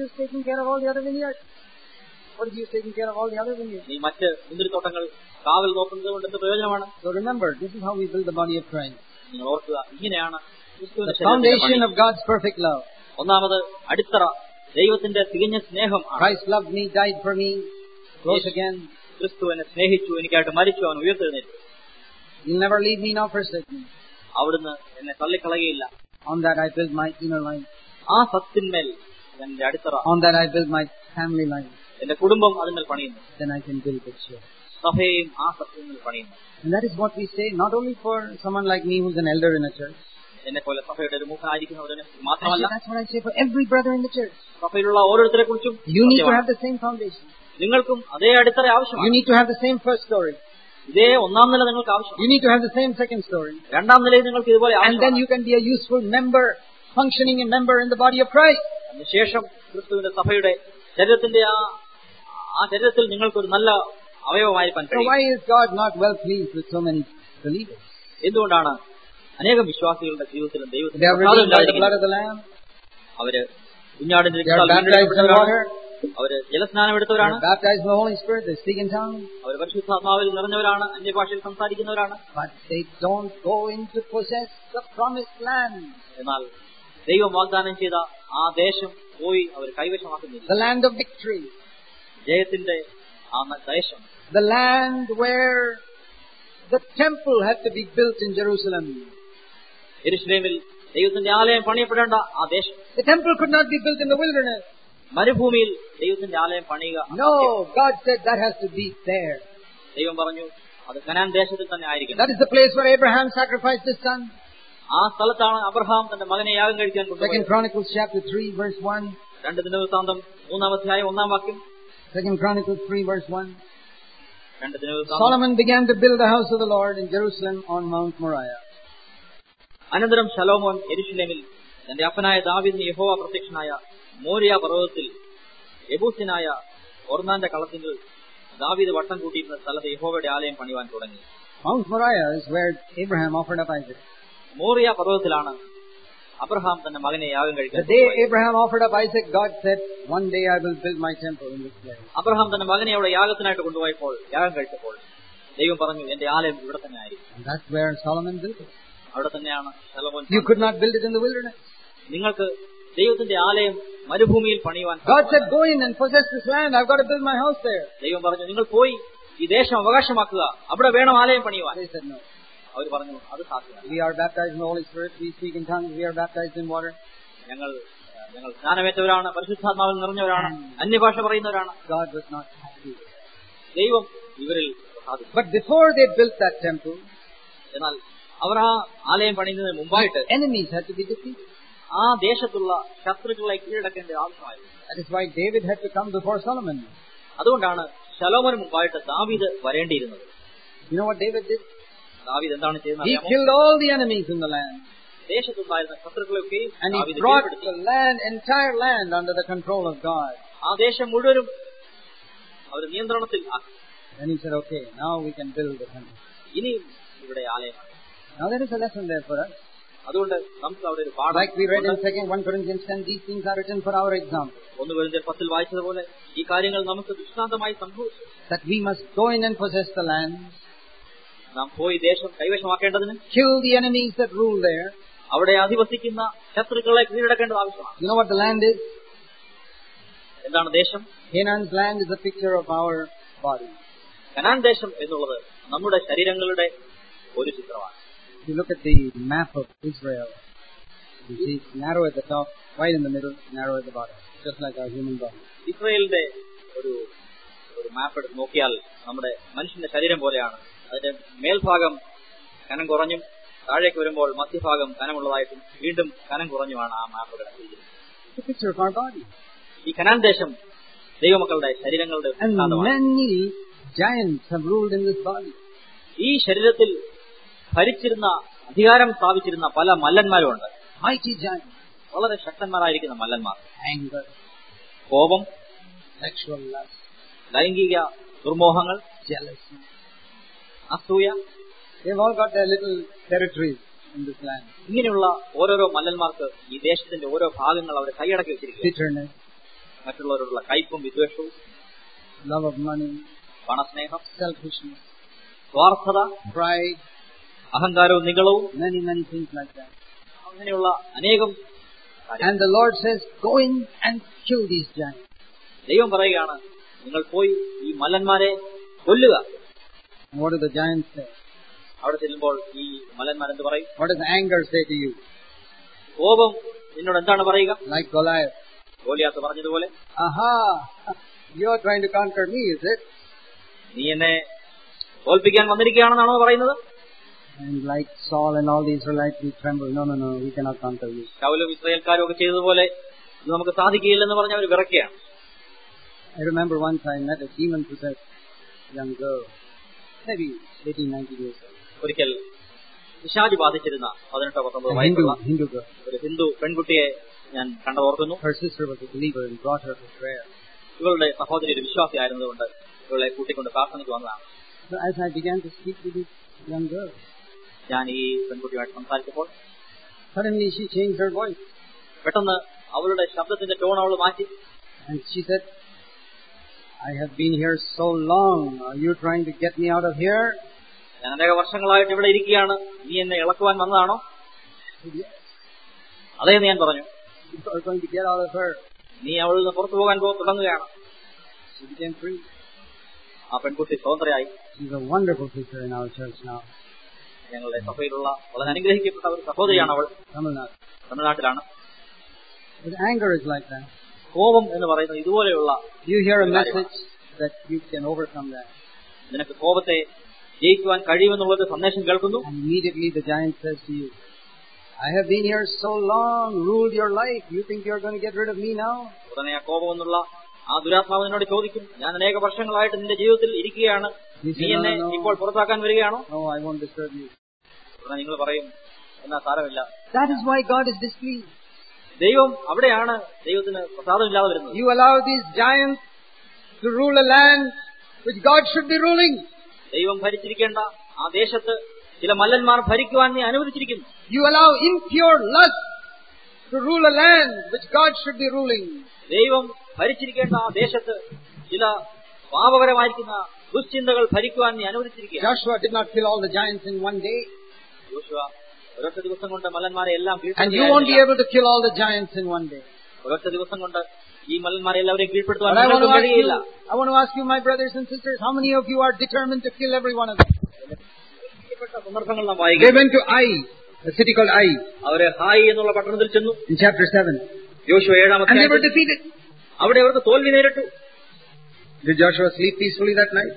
ഈ മറ്റ് മുന്തിരിത്തോട്ടങ്ങൾ കാവൽ നോക്കുന്നത് കൊണ്ട് എന്ത് പ്രയോജനമാണ്? So remember, this is how we build the body of Christ. നിങ്ങൾ ഓർക്കുക, ഇങ്ങനെയാണ് the foundation of God's perfect love. ഒന്നാമത് അടിത്തറ ദൈവത്തിന്റെ തികഞ്ഞ സ്നേഹം. Christ loved me, died for me, rose again. ക്രിസ്തു എന്നെ സ്നേഹിച്ചു, എനിക്കായിട്ട് മരിച്ചു, അവൻ ഉയർത്തെഴുന്നേറ്റു. He'll never leave me nor forsake me. അവിടുന്ന് എന്നെ തള്ളിക്കളയുകയില്ല. On that I build my inner life. ആ സത്തിന്മേൽ എന്റെ അടിത്തറ. On that I build my family life. എന്റെ കുടുംബം അതിന്മേൽ പണിയുന്നു. Then I can build the church. സഭയും ആ സത്തിന്മേൽ പണിയുന്നു. And that is what we say, not only for someone like me who's an elder in a church. എന്നെ പോലെ സഭയുടെ ഒരു മൂപ്പനായിരിക്കുന്നവരെ മാത്രമല്ല, that's what I say for every brother in the church. സഭയിലുള്ള ഓരോരുത്തരെ കുറിച്ചും you need to have the same foundation. നിങ്ങൾക്കും അതേ അടിത്തറ ആവശ്യമാണ്. You need to have the same first story. ഇതേ ഒന്നാം നില നിങ്ങൾക്ക് ആവശ്യമാണ്. You need to have the same second story. രണ്ടാം നിലയിൽ നിങ്ങൾക്ക് ഇതുപോലെ ആവശ്യമാണ്. And then you can be a useful member, functioning a member in the body of Christ. അതിനുശേഷം ക്രിസ്തുവിന്റെ സഭയുടെ ശരീരത്തിന്റെ ആ ആ ശരീരത്തിൽ നിങ്ങൾക്കൊരു നല്ല അവയവമായിരിക്കാൻ കഴിയും. So why is God not well pleased with so many believers? എന്തുകൊണ്ടാണ് അനേകം വിശ്വാസികളുടെ ജീവിതത്തിലും ദൈവത്തിന്റെ അവര് കുഞ്ഞാടിന്റെ അവര് ജലസ്നാനം എടുത്തവരാണ്, അവർ പരിശുദ്ധാത്മാവിൽ നിറഞ്ഞവരാണ്, അന്യഭാഷയിൽ സംസാരിക്കുന്നവരാണ്. എന്നാൽ ദൈവം വാഗ്ദാനം ചെയ്ത ആ ദേശം പോയി അവർ കൈവശമാക്കുന്നില്ല. ജയത്തിന്റെ ആ ദേശം, the land where the temple had to be built in Jerusalem. യെരുശലേമിൽ ദൈവത്തിന്റെ ആലയം പണിയപ്പെടേണ്ട ആ ദേശം. The temple could not be built in the wilderness. മരുഭൂമിയിൽ ദൈവത്തിന്റെ ആലയം പണിയുക. No, God said that has to be there. ദൈവം പറഞ്ഞു അത് കനാൻ ദേശത്തിൽ തന്നെ ആയിരിക്കണം. That is the place where Abraham sacrificed his son. ആ സ്ഥലത്താണ് അബ്രഹാം തന്റെ മകനെ യാഗം കഴിക്കാൻ Second കൊണ്ടുപോയത്. Chronicles chapter three verse one. രണ്ട് ദിനവൃത്താന്തം മൂന്നാം അധ്യായം ഒന്നാം വാക്യം. Second Chronicles three verse one. രണ്ട് ദിനവൃത്താന്തം. Solomon began to build the house of the Lord in Jerusalem on Mount Moriah. അനന്തരം ശലോമോൻ യെരൂശലേമിൽ തന്റെ അപ്പനായ ദാവീദിന് യഹോവ പ്രത്യക്ഷനായ മോരിയ പർവ്വതത്തിൽ യെബൂസ്യനായ ഒർന്നാന്റെ കളത്തിൽ ദാവീദ് വട്ടം കൂട്ടിയിരുന്ന സ്ഥലത്ത് യഹോവയുടെ ആലയം പണിവാൻ തുടങ്ങി. Mount Moriah is where Abraham offered up Isaac. Moriah പർവ്വതത്തിലാണ് അബ്രഹാം തന്റെ മകനെ യാഗം കഴിക്കാൻ. The day Abraham offered up Isaac, God said, "One day I will build my temple in this place." Abraham തന്റെ മകനെ അവിടെ യാഗത്തിനായിട്ട് കൊണ്ടുപോയപ്പോൾ യാഗം കഴിച്ചപ്പോൾ ദൈവം പറഞ്ഞു എന്റെ ആലയം ഇവിടെ തന്നെ ആയിരിക്കും. And that's where Solomon built it. അവിടെ തന്നെയാണ് ശലോമോൻ. You could not build it in the wilderness. നിങ്ങൾക്ക് ദൈവത്തിന്റെ ആലയം മരുഭൂമിയിൽ പണിയുവാൻ. God said, "Go in and possess this land. I've got to build my house there." ദൈവം പറഞ്ഞു നിങ്ങൾ പോയി ഈ ദേശം അവകാശമാക്കുക, അവിടെ വേണം ആലയം പണിയുവാൻ. They said no. അവർ പറഞ്ഞു അത് സാധ്യമല്ല. We are baptized in the Holy Spirit. We speak in tongues. We are baptized in water. ഞങ്ങൾ ഞങ്ങൾ സ്നാനമേറ്റവരാണ്, പരിശുദ്ധാത്മാവിൽ നിറഞ്ഞവരാണ്, അന്യഭാഷ പറയുന്നവരാണ്. God was not happy. ദൈവം ഇവരിൽ സാധിച്ചു. But before they built that temple, എന്നാൽ അവർ ആ ആലയം പണിയുന്നതിന് മുമ്പായിട്ട് enemies had to be defeated. ആ ദേശത്തുള്ള ശത്രുക്കളെ കീഴടക്കേണ്ട ആവശ്യമായിരുന്നു. That is why David had to come before Solomon. അതുകൊണ്ടാണ് ശലോമോന് മുമ്പായിട്ട് ദാവീദ് വരേണ്ടിയിരുന്നത്. You know what David did? ദാവീദ് എന്താണ് ചെയ്യുന്നത്? He killed all the enemies in the land. ദേശത്തുണ്ടായിരുന്ന ശത്രുക്കളെയൊക്കെ And he brought the land, entire land, under the control of God. ആ ദേശം മുഴുവനും അവർ നിയന്ത്രണത്തിൽ ആക്കി. Then he said, "Okay, now we can build the temple." ഇനി ഇവിടെ ആലയമാണ്. Now there is a lesson there for us. അതുകൊണ്ട് നമുക്ക് അവിടെ ഒരു പാഠം. Like we read in Second One Corinthians ten, these things are written for our example. ഒന്ന് കൊരിന്ത്യർ പത്തിൽ വായിച്ചതുപോലെ ഈ കാര്യങ്ങൾ നമുക്ക് ദൃഷ്ടാന്തമായി സംഭവിച്ചു. That we must go in and possess the land. നാം പോയി ദേശം കൈവശമാക്കേണ്ടതിന് Kill the enemies that rule there. അവിടെ അധിവസിക്കുന്ന ശത്രുക്കളെ കീഴടക്കേണ്ടത് ആവശ്യമാണ്. You know what the land is? എന്താണ് ദേശം? Canaan's land is a picture of our body. Canaan ദേശം എന്നുള്ളത് നമ്മുടെ ശരീരങ്ങളുടെ ഒരു ചിത്രമാണ്. If you look at the map of Israel, you see it's narrow at the top, wide in the middle, narrow at the bottom, just like our human body. ഇസ്രായേലിന്റെ ഒരു ഒരു മാപ്പ് എടുത്ത് നോക്കിയാൽ നമ്മുടെ മനുഷ്യന്റെ ശരീരം പോലെയാണ്. അതിന്റെ മേൽഭാഗം കനം കുറഞ്ഞും താഴേക്ക് വരുമ്പോൾ മധ്യഭാഗം കനമുള്ളതായിട്ടും വീണ്ടും കനം കുറഞ്ഞുമാണ് ആ മാപ്പ് കിടക്കുന്നത്. It's a picture of our body. ഈ കനാൻ ദേശം ദൈവമക്കളുടെ ശരീരങ്ങളുടെ And many giants have ruled in this body. ഈ ശരീരത്തിൽ ഭരിച്ചിരുന്ന അധികാരം സ്ഥാപിച്ചിരുന്ന പല മല്ലന്മാരുമുണ്ട്. Mighty giants. വളരെ ശക്തന്മാരായിരിക്കുന്ന മല്ലന്മാർ. Anger, കോപം, sexual lust, ലൈംഗിക ദുർമോഹങ്ങൾ, jealousy. അസൂയ. They've all got their little territories in this land. ഇങ്ങനെയുള്ള ഓരോരോ മല്ലന്മാർക്ക് ഈ ദേശത്തിന്റെ ഓരോ ഭാഗങ്ങൾ അവർ കൈയടക്കി വെച്ചിരിക്കുന്നു. Bitterness, മറ്റുള്ളവരോടുള്ള കയ്പും വിദ്വേഷവും, love of money, പണസ്നേഹം, selfishness, സ്വാർത്ഥത, pride, അഹങ്കാരവും നിഗളവും, many, many things like that. അങ്ങനെയുള്ള അനേകം. And the Lord says, "Go in and kill these giants." ദൈവം പറയുകയാണ് നിങ്ങൾ പോയി ഈ മല്ലന്മാരെ കൊല്ലുക. And what do the giants say? അവിടെ ചെല്ലുമ്പോൾ ഈ മല്ലന്മാർ എന്ത് പറയും? What does anger say to you? കോപം നിന്നോട് എന്താണ് പറയുക? Like Goliath. ഗോലിയാത്ത് പറഞ്ഞതുപോലെ, Aha! You're trying to conquer me, is it? നീ എന്നെ തോൽപ്പിക്കാൻ വന്നിരിക്കുകയാണെന്നാണോ പറയുന്നത്? And like Saul and all the Israelites, we tremble. No, no, no, we cannot conquer you. ശൗലും ഇസ്രായേൽക്കാരും ഒക്കെ ചെയ്തതുപോലെ ഇത് നമുക്ക് സാധിക്കുകയില്ലെന്ന് പറഞ്ഞ് അവർ വിറക്കുകയാണ്. I remember once I met a demon-possessed young girl, maybe eighteen, nineteen years old. ഒരിക്കൽ പിശാച് ബാധിച്ചിരുന്ന പതിനെട്ടോ പത്തൊമ്പത് A Hindu, വയസ്സുള്ള Hindu girl. ഒരു ഹിന്ദു പെൺകുട്ടിയെ ഞാൻ കണ്ടതോർക്കുന്നു. Her sister was a believer and brought her to prayer. ഇവളുടെ സഹോദരി ഒരു വിശ്വാസിയായിരുന്നതുകൊണ്ട് ഇവളെ കൂട്ടിക്കൊണ്ട് പ്രാർത്ഥനയ്ക്ക് വന്നതാണ്. So as I began to speak to this young girl, ഞാൻ ഈ പെൺകുട്ടിയുമായിട്ട് സംസാരിച്ചപ്പോൾ suddenly she changed her voice. പെട്ടെന്ന് അവളുടെ ശബ്ദത്തിന്റെ ടോൺ അവൾ മാറ്റി. And she said, "I have been here so long. Are you trying to get me out of here?" ഞാൻ അനേക വർഷങ്ങളായിട്ട് ഇവിടെ ഇരിക്കുകയാണ്, നീ എന്നെ ഇളക്കുവാൻ വന്നതാണോ? അതേന്ന് ഞാൻ പറഞ്ഞു. You are going to get out of her. നീ അവളിൽ നിന്ന് പുറത്തു പോകാൻ തുടങ്ങുകയാണ്. She became free. ആ പെൺകുട്ടി സ്വതന്ത്രയായി. She's a wonderful sister in our church now. ഞങ്ങളുടെ സഭയിലുള്ള വളരെ അനുഗ്രഹിക്കപ്പെട്ട ഒരു സഹോദരിയാണ് അവൾ. Tamil Nadu. തമിഴ്നാട്ടിലാണ്. But anger is like that. കോപം എന്ന് പറയുന്നത് ഇതുപോലെയുള്ള You hear a message that you can overcome that. നിനക്ക് കോപത്തെ ജയിക്കുവാൻ കഴിയുമെന്നുള്ളത് സന്ദേശം കേൾക്കുന്നു. And immediately the giant says to you, I have been here so long, ruled your life. You think you're going to get rid of me now? ഉടനെ ആ കോപം എന്നുള്ള ആ ദുരാത്മാവ് നിന്നോട് ചോദിക്കും, ഞാൻ അനേക വർഷങ്ങളായിട്ട് നിന്റെ ജീവിതത്തിൽ ഇരിക്കുകയാണ്, നീ എന്നെ ഇപ്പോൾ പുറത്താക്കാൻ വരികയാണോ? No, I won't disturb you. ഉടനെ നിങ്ങൾ പറയും, എന്നാ സാരമില്ല. That is why God is displeased. ദൈവം അവിടെയാണ് ദൈവത്തിന് പ്രസാദമില്ലാതെ വരുന്നത്. You allow these giants to rule a land which God should be ruling. ദൈവം ഭരിച്ചിരിക്കേണ്ട ആ ദേശത്ത് ചില മല്ലന്മാർ ഭരിക്കുവാൻ നീ അനുവദിച്ചിരിക്കുന്നു. You allow impure lust to rule a land which God should be ruling. ദൈവം ഭരിച്ചിരിക്കേണ്ട ആ ദേശത്ത് ചില പാപകരമായിരിക്കുന്ന ദുശ്ചിന്തകൾ ഭരിക്കുവാൻ നീ അനുവദിച്ചിരിക്കുക. Joshua did not kill all the giants in one day. യോശുവ ഒരൊറ്റ ദിവസം കൊണ്ട് മല്ലന്മാരെ എല്ലാം And you won't be able to kill all the giants in one day. ഒരൊറ്റ ദിവസം കൊണ്ട് ഈ മല്ലന്മാരെ എല്ലാവരെയും കീഴ്പ്പെടുത്തുവാൻ But I want to ask കഴിയില്ല. you, I want to ask you, my brothers and sisters, how many of you are determined to kill every one of them? സന്ദർഭങ്ങൾ നാം They വായിക്കും. went to Ai, a city called Ai, അവര് ഹായി എന്നുള്ള പട്ടണത്തിൽ ചെന്നു. in chapter seven. യോശുവ ഏഴാമത്തെ And they were defeated. അവിടെ അവർക്ക് തോൽവി നേരിട്ടു. Did Joshua sleep peacefully that night?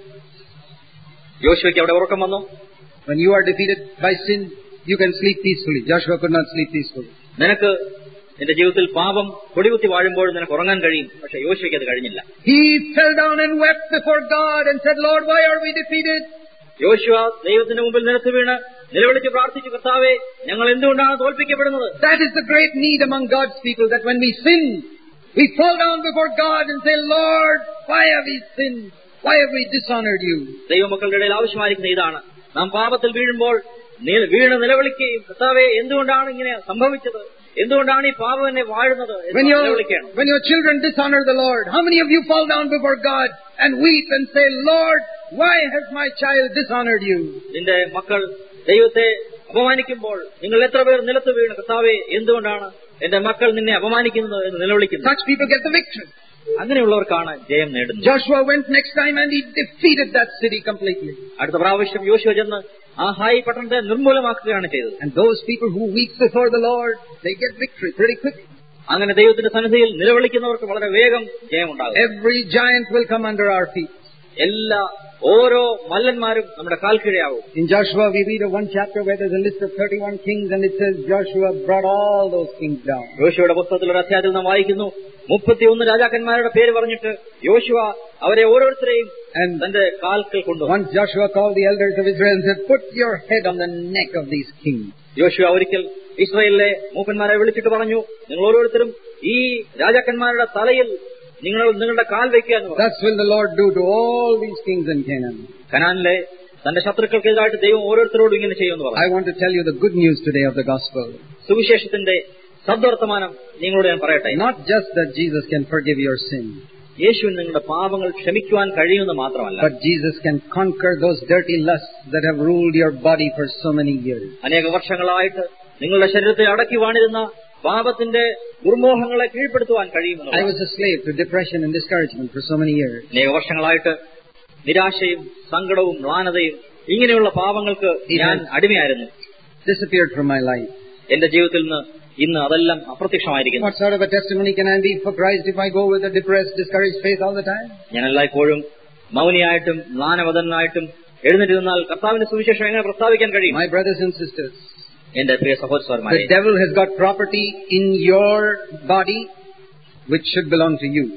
യോശുവയ്ക്ക് അവിടെ ഉറക്കം വന്നു. When you are defeated by sin, you can sleep peacefully. Joshua could not sleep peacefully. നിനക്ക് നിന്റെ ജീവിതത്തിൽ പാപം കൊടികുത്തി വാഴുമ്പോൾ നിനക്ക് ഉറങ്ങാൻ കഴിയും, പക്ഷെ യോശുവയ്ക്ക് അത് കഴിഞ്ഞില്ല. He fell down and wept before God and said, Lord, why are we defeated? യോശുവ ദൈവത്തിന്റെ മുമ്പിൽ നിലത്ത് വീണ് നിലവിളിച്ച് പ്രാർത്ഥിച്ചു, കർത്താവേ, ഞങ്ങൾ എന്തുകൊണ്ടാണ് തോൽപ്പിക്കപ്പെടുന്നത്? That is the great need among God's people, that when we sin, we fall down before God and say, Lord, why have we sinned? Why have we dishonored you? ദൈവമക്കളുടെ ഇടയിൽ ആവശ്യമായിരിക്കുന്ന ഇതാണ്. നാം പാപത്തിൽ വീഴുമ്പോൾ വീണ് നിലവിളിക്കുകയും, കർത്താവേ, എന്തുകൊണ്ടാണ് ഇങ്ങനെ സംഭവിച്ചത്? എന്തുകൊണ്ടാണ് ഈ പാപം എന്നെ വാഴുന്നത്? When your, നിലവിളിക്കണം. when your children dishonor the Lord, how many of you fall down before God and weep and say, Lord, why has my child dishonored you? നിന്റെ മക്കൾ ദൈവത്തെ അപമാനിക്കുമ്പോൾ നിങ്ങൾ എത്ര പേർ നിലത്ത് വീണ്, കർത്താവേ, എന്തുകൊണ്ടാണ് എന്റെ മക്കൾ നിന്നെ അപമാനിക്കുന്നത് എന്ന് നിലവിളിക്കുന്നു? Such people get the victory. അങ്ങനെയുള്ളവർക്കാണ് ജയം നേടുന്നത്. Joshua went next time and he defeated that city completely. അടുത്ത പ്രാവശ്യം യോശുവ ചെന്ന് ആ ഹായി പട്ടണത്തെ നിർമൂലമാക്കുകയാണ് ചെയ്തത്. And those people who weep before the Lord, they get victory pretty quickly. അങ്ങനെ ദൈവത്തിന്റെ സന്നിധിയിൽ നിലവിളിക്കുന്നവർക്ക് വളരെ വേഗം ജയമുണ്ടാകും. Every giant will come under our feet. എല്ലാ ഓരോ മല്ലന്മാരും നമ്മുടെ കാൽക്കീഴയാവും. In Joshua we read of one chapter where there's a list of thirty-one kings and it says Joshua brought all those kings down. യോശുവയുടെ പുസ്തകത്തിൽ ഒരു അധ്യായത്തിൽ നാം വായിക്കുന്നു, മുപ്പത്തിയൊന്ന് രാജാക്കന്മാരുടെ പേര് പറഞ്ഞിട്ട് യോശുവ അവരെ ഓരോരുത്തരെയും തന്റെ കാൽക്കൽ കൊണ്ടുവന്നു. Once Joshua called the elders of Israel and said, put your head on the neck of these kings. യോശുവ ഒരിക്കൽ ഇസ്രായേലിലെ മൂപ്പന്മാരെ വിളിച്ചിട്ട് പറഞ്ഞു, നിങ്ങൾ ഓരോരുത്തരും ഈ രാജാക്കന്മാരുടെ തലയിൽ നിങ്ങൾ നിങ്ങളുടെ കാൽ വയ്ക്കുക എന്ന് പറഞ്ഞു. Thus will the Lord do to all these kings in Canaan. കനാനിലെ തന്റെ ശത്രുക്കൾക്കെതിരായിട്ട് ദൈവം ഓരോരുത്തരോടും ഇങ്ങനെ ചെയ്യുമെന്ന് പറഞ്ഞു. I want to tell you the good news today of the gospel. സുവിശേഷത്തിന്റെ സദ്വർത്തമാനം നിങ്ങളോട് ഞാൻ പറയട്ടെ. Not just that Jesus can forgive your sin, യേശുവിന് നിങ്ങളുടെ പാപങ്ങൾ ക്ഷമിക്കുവാൻ കഴിയുമെന്ന് മാത്രമല്ല, but Jesus can conquer those dirty lusts that have ruled your body for so many years. അനേക വർഷങ്ങളായിട്ട് നിങ്ങളുടെ ശരീരത്തെ അടക്കി വാണിരുന്ന പാപത്തിന്റെ ദുർമോഹങ്ങളെ കീഴ്പ്പെടുത്തുവാൻ കഴിയുമെന്ന്. I was a slave to depression and discouragement for so many years. അനേക വർഷങ്ങളായിട്ട് നിരാശയും സങ്കടവും മ്ലാനതയും ഇങ്ങനെയുള്ള പാപങ്ങൾക്ക് ഞാൻ അടിമയായിരുന്നു. Disappeared from my life. എന്റെ ജീവിതത്തിൽ നിന്ന് ഇന്ന് അതെല്ലാം അപ്രത്യക്ഷമായിരിക്കുന്നു. What sort of a testimony can I be for Christ if I go with a depressed, discouraged faith all the time? ഞാൻ എല്ലായ്പ്പോഴും മൗനിയായിട്ടും മ്ലാനവദനായിട്ടും എഴുന്നേറ്റ് നിന്നാൽ കർത്താവിന്റെ സുവിശേഷം എങ്ങനെ പ്രസ്താവിക്കാൻ കഴിയും? My brothers and sisters, എന്റെ പ്രിയ സഹോദരന്മാരെ, the devil has got property in your body which should belong to you.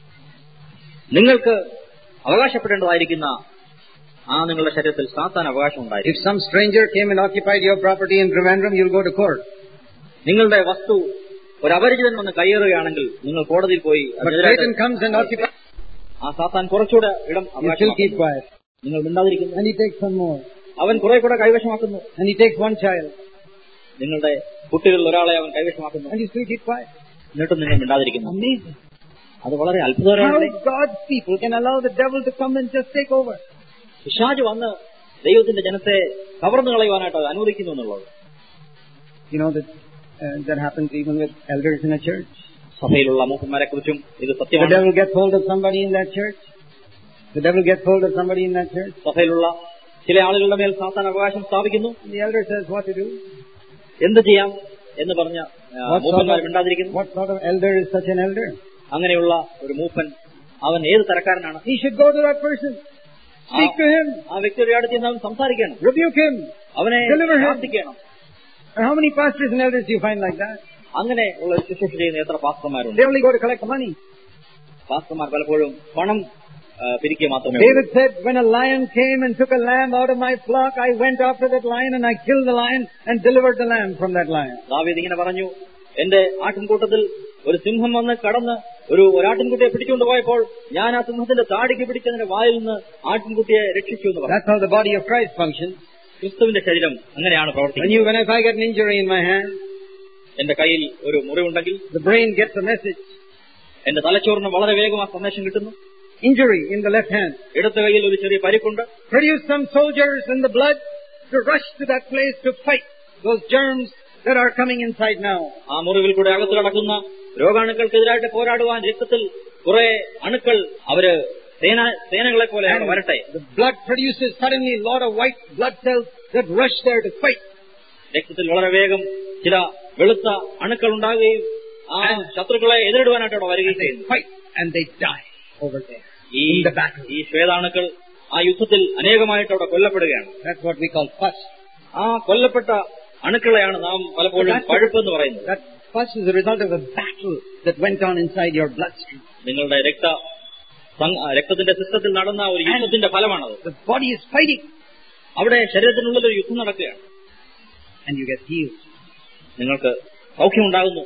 നിങ്ങൾക്ക് അവകാശപ്പെടേണ്ടതായിരിക്കുന്ന ആ നിങ്ങളുടെ ശരീരത്തിൽ സാത്താൻ അവകാശം ഉണ്ടായിരിക്കും. If some stranger came and occupied your property in Trivandrum, you'll go to court. നിങ്ങളുടെ വസ്തു ഒരു അപരിചിതൻ വന്ന് കൈയേറുകയാണെങ്കിൽ നിങ്ങൾ കോടതിയിൽ പോയി, But Satan comes and occupies, ആ സാത്താൻ കുറച്ചുകൂടെ ഇടം you still keep quiet. നിങ്ങൾ മിണ്ടാതിരിക്കുന്നു. And he takes some more. അവൻ കുറെ കൂടെ കൈവശമാക്കുന്നു. And he takes one child. നിങ്ങളുടെ കുട്ടികളിൽ ഒരാളെ അവൻ കൈവശമാക്കുന്നു. And you still keep quiet. എന്നിട്ടും നിങ്ങൾ മിണ്ടാതിരിക്കുന്നു. Amazing. അത് വളരെ How അത്ഭുതകരമാണ്. God's people can allow the devil to come and just take over. പിശാച് വന്ന് ദൈവത്തിന്റെ ജനത്തെ കവർന്നു കളയുവാനായിട്ട് അത് അനുവദിക്കുന്നു എന്നുള്ളത്. You know that uh, that happens even with elders in a church. സഭയിലുള്ള മൂപ്പന്മാരെ കുറിച്ചും ഇത് The സത്യമാണ്. devil gets hold of somebody in that church. The devil gets hold of somebody in that church. സഭയിലുള്ള ചില ആളുകളുടെ മേൽ സാത്താൻ അവകാശം സ്ഥാപിക്കുന്നു. And the elder says what to do. എന്ത് ചെയ്യാം എന്ന് പറഞ്ഞ What sort മൂപ്പന്മാർ of, മിണ്ടാതിരിക്കുന്നു. what sort of elder is such an elder? അങ്ങനെയുള്ള ഒരു മൂപ്പൻ അവൻ ഏത് തരക്കാരനാണ്? He should go to that person, speak to him, ആ വ്യക്തിയുടെ അടുത്ത് അവൻ സംസാരിക്കണം, rebuke him, അവനെ deliver him. ശാസിക്കണം. And how many pastors and elders do you find like that? അങ്ങനെ ഉള്ള ശുശ്രൂഷ ചെയ്യുന്ന എത്ര പാസ്റ്റർമാരുണ്ട്? They only go to collect money. പാസ്റ്റർമാർ പലപ്പോഴും പണം പിരിക്കുക മാത്രമേ. David said, when a lion came and took a lamb out of my flock, I went after that lion and I killed the lion and delivered the lamb from that lion. ദാവീദ് ഇങ്ങനെ പറഞ്ഞു, എന്റെ ആട്ടിൻകൂട്ടത്തിൽ ഒരു സിംഹം വന്ന് കടന്ന് ഒരു ഒരാട്ടിൻകുട്ടിയെ പിടിച്ചുകൊണ്ട് പോയപ്പോൾ ഞാൻ ആ സിംഹത്തിന്റെ താടിക്ക് പിടിച്ചതിന്റെ വായിൽ നിന്ന് ആട്ടിൻകുട്ടിയെ രക്ഷിച്ചു എന്ന് പറഞ്ഞു. That's how the body of Christ functions. ക്രിസ്തുവിന്റെ ശരീരം അങ്ങനെയാണ് പ്രവർത്തിക്കുന്നത്. When you, when if I get an injury in my hand, എന്റെ കയ്യിൽ ഒരു മുറിവുണ്ടെങ്കിൽ the brain gets a message. എന്റെ തലച്ചോറിന് വളരെ വേഗം ആ സന്ദേശം കിട്ടുന്നു. Injury in the left hand. ഇടത്ത് കയ്യിൽ ഒരു ചെറിയ പരിക്കുണ്ട്. Produce some soldiers in the blood to rush to that place to fight those germs that are coming inside now. ആ മുറിവിൽ കൂടെ അകത്ത് കിടക്കുന്ന രോഗാണുക്കൾക്കെതിരായിട്ട് പോരാടുവാൻ രക്തത്തിൽ കുറെ അണുക്കൾ അവര് സേന സേനകളെ പോലെ വരട്ടെ. The blood produces suddenly a lot of white blood cells that rush there to fight. രക്തത്തിൽ വളരെ വേഗം ചില വെളുത്ത അണുക്കൾ ഉണ്ടാകുകയും ആ ശത്രുക്കളെ എതിരിടുവാനായിട്ട് അവിടെ വരികയും ചെയ്യുന്നു. Fight and they die over there. ഈ ഈ ശ്വേതാണുക്കൾ ആ യുദ്ധത്തിൽ അനേകമായിട്ട് അവിടെ കൊല്ലപ്പെടുകയാണ്. That's what we call pus. ആ കൊല്ലപ്പെട്ട അണുക്കളെയാണ് നാം പലപ്പോഴും പഴുപ്പ് എന്ന് പറയുന്നത്. That pus is a result of a battle that went on inside your bloodstream. നിങ്ങളുടെ രക്ത രക്തത്തിന്റെ സിസ്റ്റത്തിൽ നടന്ന ഒരു യുദ്ധത്തിന്റെ ഫലമാണത്. The body is fighting. അവിടെ ശരീരത്തിനുള്ളിൽ ഒരു യുദ്ധം നടക്കുകയാണ്. And you get healed. നിങ്ങൾക്ക് സൗഖ്യമുണ്ടാകുന്നു.